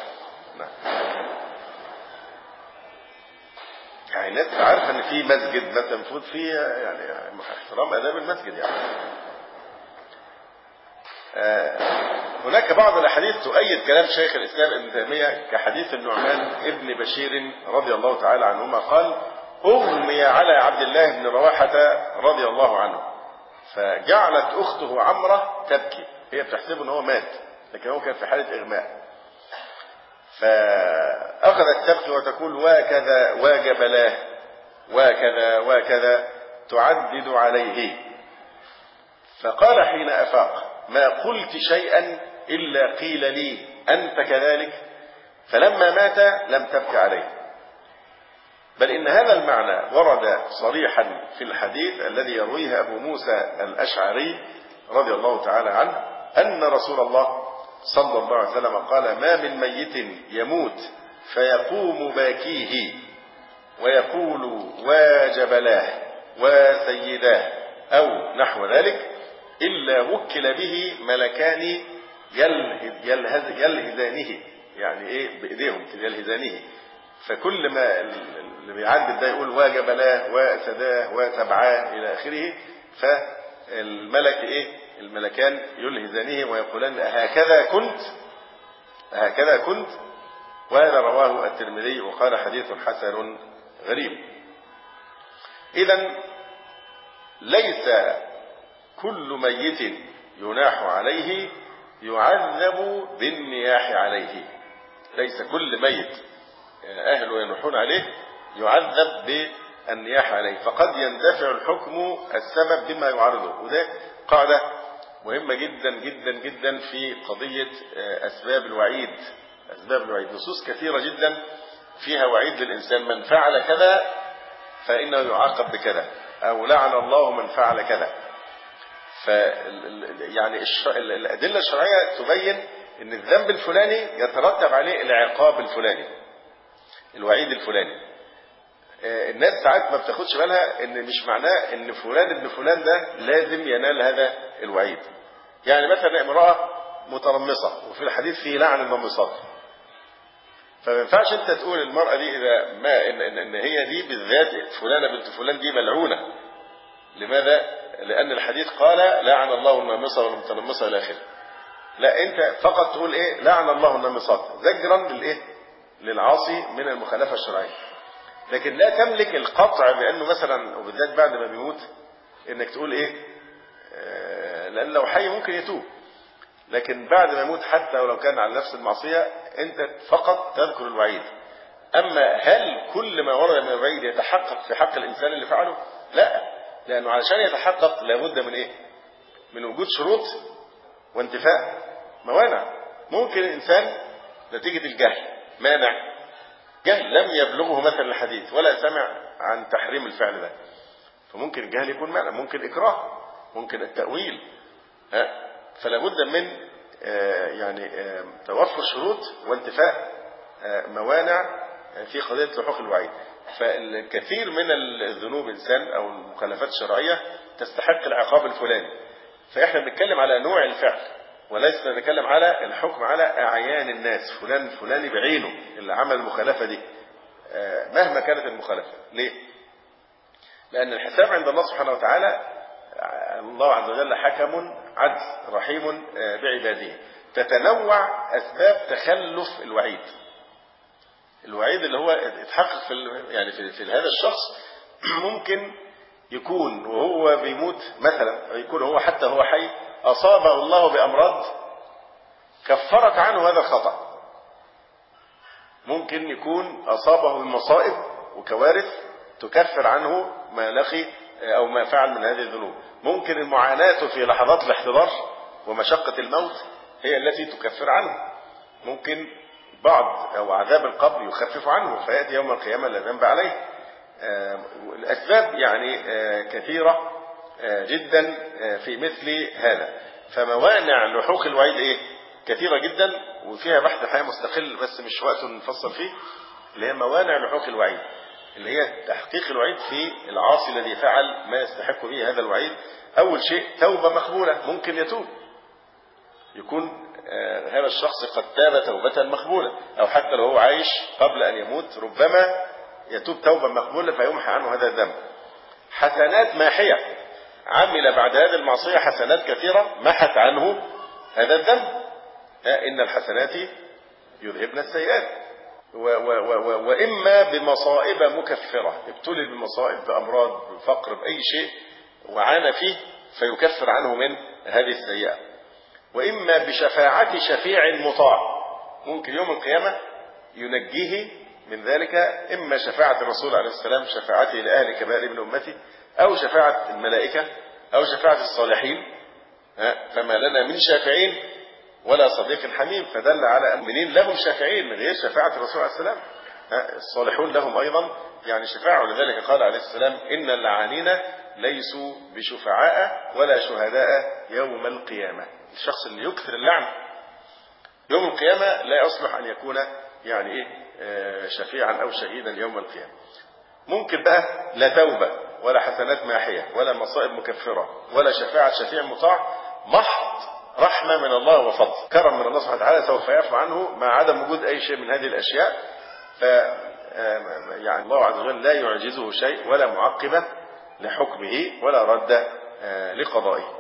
يعني الناس عارفة ان في مسجد مثلا المفروض فيه يعني احترام آداب المسجد يعني. هناك بعض الاحاديث تؤيد كلام شيخ الاسلام ابن تيمية، كحديث النعمان ابن بشير رضي الله تعالى عنهما قال: اغمي على عبد الله بن رواحة رضي الله عنه، فجعلت اخته عمرة تبكي، هي بتحسبه ان هو مات لكن هو كان في حالة اغماء، فأخذت تبكي وتقول وكذا وجبلاه وكذا وكذا تعدد عليه. فقال حين أفاق ما قلت شيئا إلا قيل لي أنت كذلك، فلما مات لم تبك عليه. بل إن هذا المعنى ورد صريحا في الحديث الذي يرويه أبو موسى الأشعري رضي الله تعالى عنه أن رسول الله صلى الله عليه وسلم قال ما من ميت يموت فيقوم باكيه ويقول وجبلاه وسيداه أو نحو ذلك إلا وكل به ملكان يلهز يلهز يلهزانه، يعني إيه بإيديهم يلهزانه. فكل ما اللي بيعدل ده يقول وجبلاه وسداه وتبعاه إلى آخره، فالملك إيه الملكان يلهزانه ويقولان هكذا كنت هكذا كنت. وهذا رواه الترمذي وقال حديث حسن غريب. إذن ليس كل ميت يناح عليه يعذب بالنياح عليه، ليس كل ميت أهله ينوحون عليه يعذب بالنياح عليه، فقد يندفع الحكم السبب بما يعارضه. وده قاعدة مهمة جدا جدا جدا في قضية أسباب الوعيد. أسباب الوعيد نصوص كثيرة جدا فيها وعيد للإنسان، من فعل كذا فإنه يعاقب بكذا، أو لعن الله من فعل كذا. ف يعني الأدلة الشرعية تبين أن الذنب الفلاني يترتب عليه العقاب الفلاني، الوعيد الفلاني. الناس ساعات ما بتاخدش بالها ان مش معناه ان فلان ابن فلان ده لازم ينال هذا الوعيد. يعني مثلا امرأة مترمصة وفي الحديث فيه لعن النمصات، فما ينفعش انت تقول المرأة دي اذا ما ان, إن, إن هي دي بالذات فلانة بنت فلان دي ملعونة. لماذا؟ لأن الحديث قال لعن الله النامصة والمتنمصة إلى آخره. لا، انت فقط تقول ايه لعن الله النامصات زجرا للايه للعاصي من المخالفة الشرعية، لكن لا تملك القطع بأنه مثلا وبالذات بعد ما بيموت انك تقول ايه آه لأن لو حي ممكن يتوب، لكن بعد ما يموت حتى ولو كان على نفس المعصية انت فقط تذكر الوعيد. اما هل كل ما ورد من الوعيد يتحقق في حق الانسان اللي فعله؟ لا، لانه علشان يتحقق لابد من ايه من وجود شروط وانتفاء موانع. ممكن الانسان نتيجة الجهل مانع، جهل لم يبلغه مثلا الحديث ولا سمع عن تحريم الفعل ده، فممكن الجهل يكون مانع، ممكن إكراه، ممكن التأويل. فلا بد من يعني توفر شروط وانتفاء موانع في قضية لحوق الوعيد. فالكثير من الذنوب إنسان أو المخالفات الشرعية تستحق العقاب الفلاني، فإحنا بنتكلم على نوع الفعل وليس نتكلم على الحكم على أعيان الناس، فلان فلاني بعينه اللي عمل المخالفة دي مهما كانت المخالفة. ليه؟ لأن الحساب عند الله سبحانه وتعالى الله عز وجل حكم عدل رحيم بعباده، تتنوع أسباب تخلف الوعيد. الوعيد اللي هو يتحقق في يعني في, في هذا الشخص ممكن يكون وهو بيموت مثلا، يكون هو حتى هو حي أصابه الله بأمراض كفرت عنه هذا الخطأ. ممكن يكون أصابه بمصائب وكوارث تكفر عنه ما لقي أو ما فعل من هذه الذنوب. ممكن المعاناة في لحظات الاحتضار ومشقة الموت هي التي تكفر عنه. ممكن بعض أو عذاب القبر يخفف عنه فيأتي يوم القيامة لا ذنب عليه. الأسباب يعني كثيرة جدا في مثل هذا. فموانع لحوق الوعيد ايه كثيرة جدا وفيها بحث حقيقي مستقل بس مش وقت نفصل فيه، اللي هي موانع لحوق الوعيد، اللي هي تحقيق الوعيد في العاصي الذي فعل ما يستحق به هذا الوعيد. أول شيء توبة مقبولة، ممكن يتوب، يكون هذا الشخص قد تاب توبة مقبولة، أو حتى لو هو عايش قبل أن يموت ربما يتوب توبة مقبولة فيمحى عنه هذا الذنب. حسنات ماحية، عمل بعد هذه المعصية حسنات كثيرة محت عنه هذا الذنب. إن الحسنات يذهبن السيئات. و و و وإما بمصائب مكفرة، ابتلي بمصائب بأمراض بفقر بأي شيء وعانى فيه فيكفر عنه من هذه السيئة. وإما بشفاعة شفيع مطاع، ممكن يوم القيامة ينجيه من ذلك إما شفاعة الرسول عليه السلام، شفاعته لأهل كبائر من أمته، أو شفاعة الملائكة، أو شفاعة الصالحين. فما لنا من شافعين ولا صديق حميم، فدل على المؤمنين لهم شافعين غير شفاعة الرسول عليه السلام. الصالحون لهم أيضا يعني شفاعة، ولذلك قال عليه السلام إن اللعانين ليسوا بشفعاء ولا شهداء يوم القيامة. الشخص اللي يكثر اللعن يوم القيامة لا يصلح أن يكون يعني إيه شفيعا أو شهيدا يوم القيامة. ممكن بقى لا توبة ولا حسنات ماحية ولا مصائب مكفرة ولا شفاعة شفيع مطاع، محض رحمة من الله وفضل، كرم من الله سبحانه وتعالى سوف يعفو عنه مع عدم وجود أي شيء من هذه الأشياء. ف يعني الله عز وجل لا يعجزه شيء ولا معقبة لحكمه ولا رد لقضائه.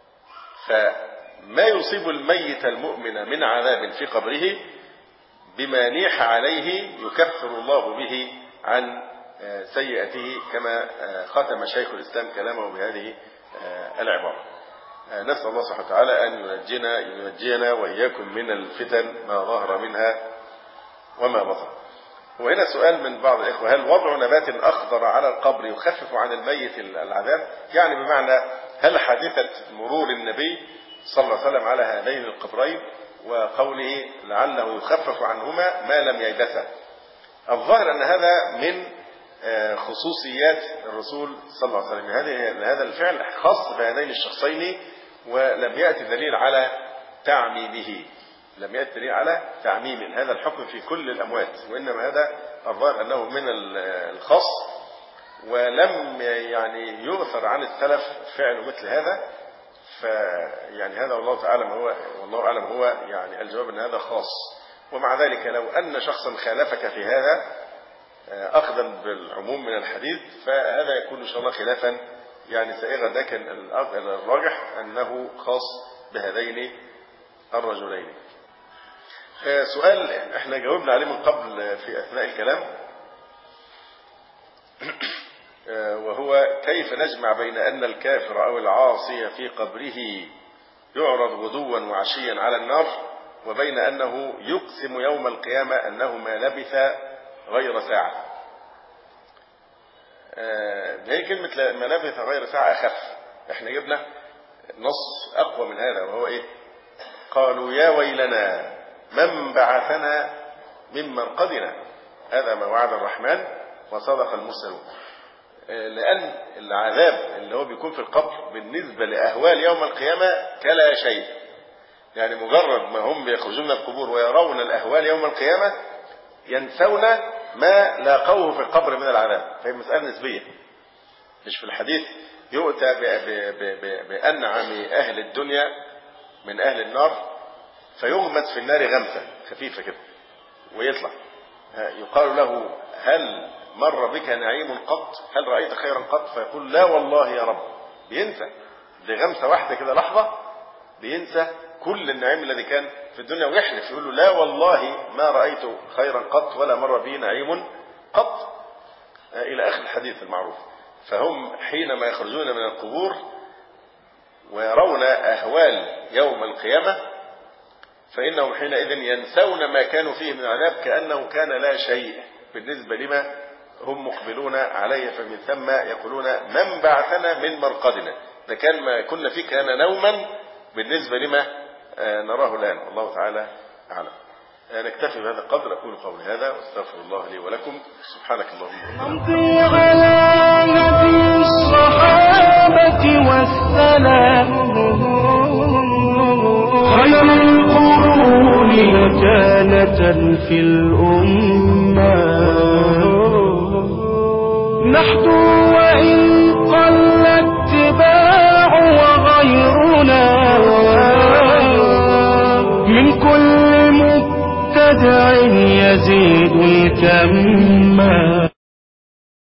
فما يصيب الميت المؤمن من عذاب في قبره بما نيح عليه يكفر الله به عن سيئته، كما ختم شيخ الإسلام كلامه بهذه العبارة. نسأل الله سبحانه وتعالى أن ينجينا ينجينا وإياكم من الفتن ما ظهر منها وما بطن. وهنا سؤال من بعض الإخوة: هل وضع نبات أخضر على القبر يخفف عن الميت العذاب؟ يعني بمعنى هل حادثة مرور النبي صلى الله عليه وسلم على هذين القبرين وقوله لعله يخفف عنهما ما لم ييبسا، الظاهر أن هذا من خصوصيات الرسول صلى الله عليه وسلم، هذا الفعل خاص بهذين الشخصين ولم يأتي دليل على تعميمه، لم يأتي دليل على تعميم هذا الحكم في كل الأموات، وإنما هذا الظاهر أنه من الخاص، ولم يعني يؤثر عن السلف فعل مثل هذا. فيعني هذا والله تعالى هو والله أعلم هو يعني الجواب أن هذا خاص. ومع ذلك لو أن شخصا خالفك في هذا أخذا بالعموم من الحديث فهذا يكون إن شاء الله خلافا يعني سائغا، لكن الراجح أنه خاص بهذين الرجلين. سؤال احنا جاوبنا عليه من قبل في أثناء الكلام، وهو كيف نجمع بين أن الكافر أو العاصي في قبره يعرض غدوا وعشيا على النار وبين أنه يقسم يوم القيامة أنه ما لبث غير ساعة. هي كلمة ما لبث غير ساعة أخف، احنا جبنا نص أقوى من هذا وهو إيه؟ قالوا يا ويلنا من بعثنا من مرقدنا، هذا ما وعد الرحمن وصدق المرسلون. لأن العذاب اللي هو بيكون في القبر بالنسبة لأهوال يوم القيامة كلا شيء، يعني مجرد ما هم بيخرجون من القبور ويرون الأهوال يوم القيامة ينسون ما لاقوه في القبر من العذاب، فهي مسألة نسبية. مش في الحديث يؤتى بأنعم أهل الدنيا من أهل النار فيغمس في النار غمسة خفيفة كده ويطلع، يقال له هل مر بك نعيم قط؟ هل رأيت خيرا قط؟ فيقول لا والله يا رب. بينسى بغمسة واحدة كده لحظة، بينسى كل النعيم الذي كان في الدنيا ويحلف يقول له لا والله ما رأيت خيرا قط ولا مر بي نعيم قط، إلى آخر الحديث المعروف. فهم حينما يخرجون من القبور ويرون أهوال يوم القيامة فإنهم حينئذ ينسون ما كانوا فيه من العذاب كأنه كان لا شيء بالنسبة لما هم مقبلون عليه. فمن ثم يقولون من بعثنا من مرقدنا، ده كان ما كنا فيه كان نوما بالنسبة لما نراه الآن. الله تعالى أعلم. نكتفي بهذا القدر. أقول قولي هذا واستغفر الله لي ولكم. سبحانك اللهم نمضي على نبي الصحابة والسلام خير القرون مكانة في الأمة، نحدو وإن قل اتباع وغيرنا من كل مبتدع يزيد الكم.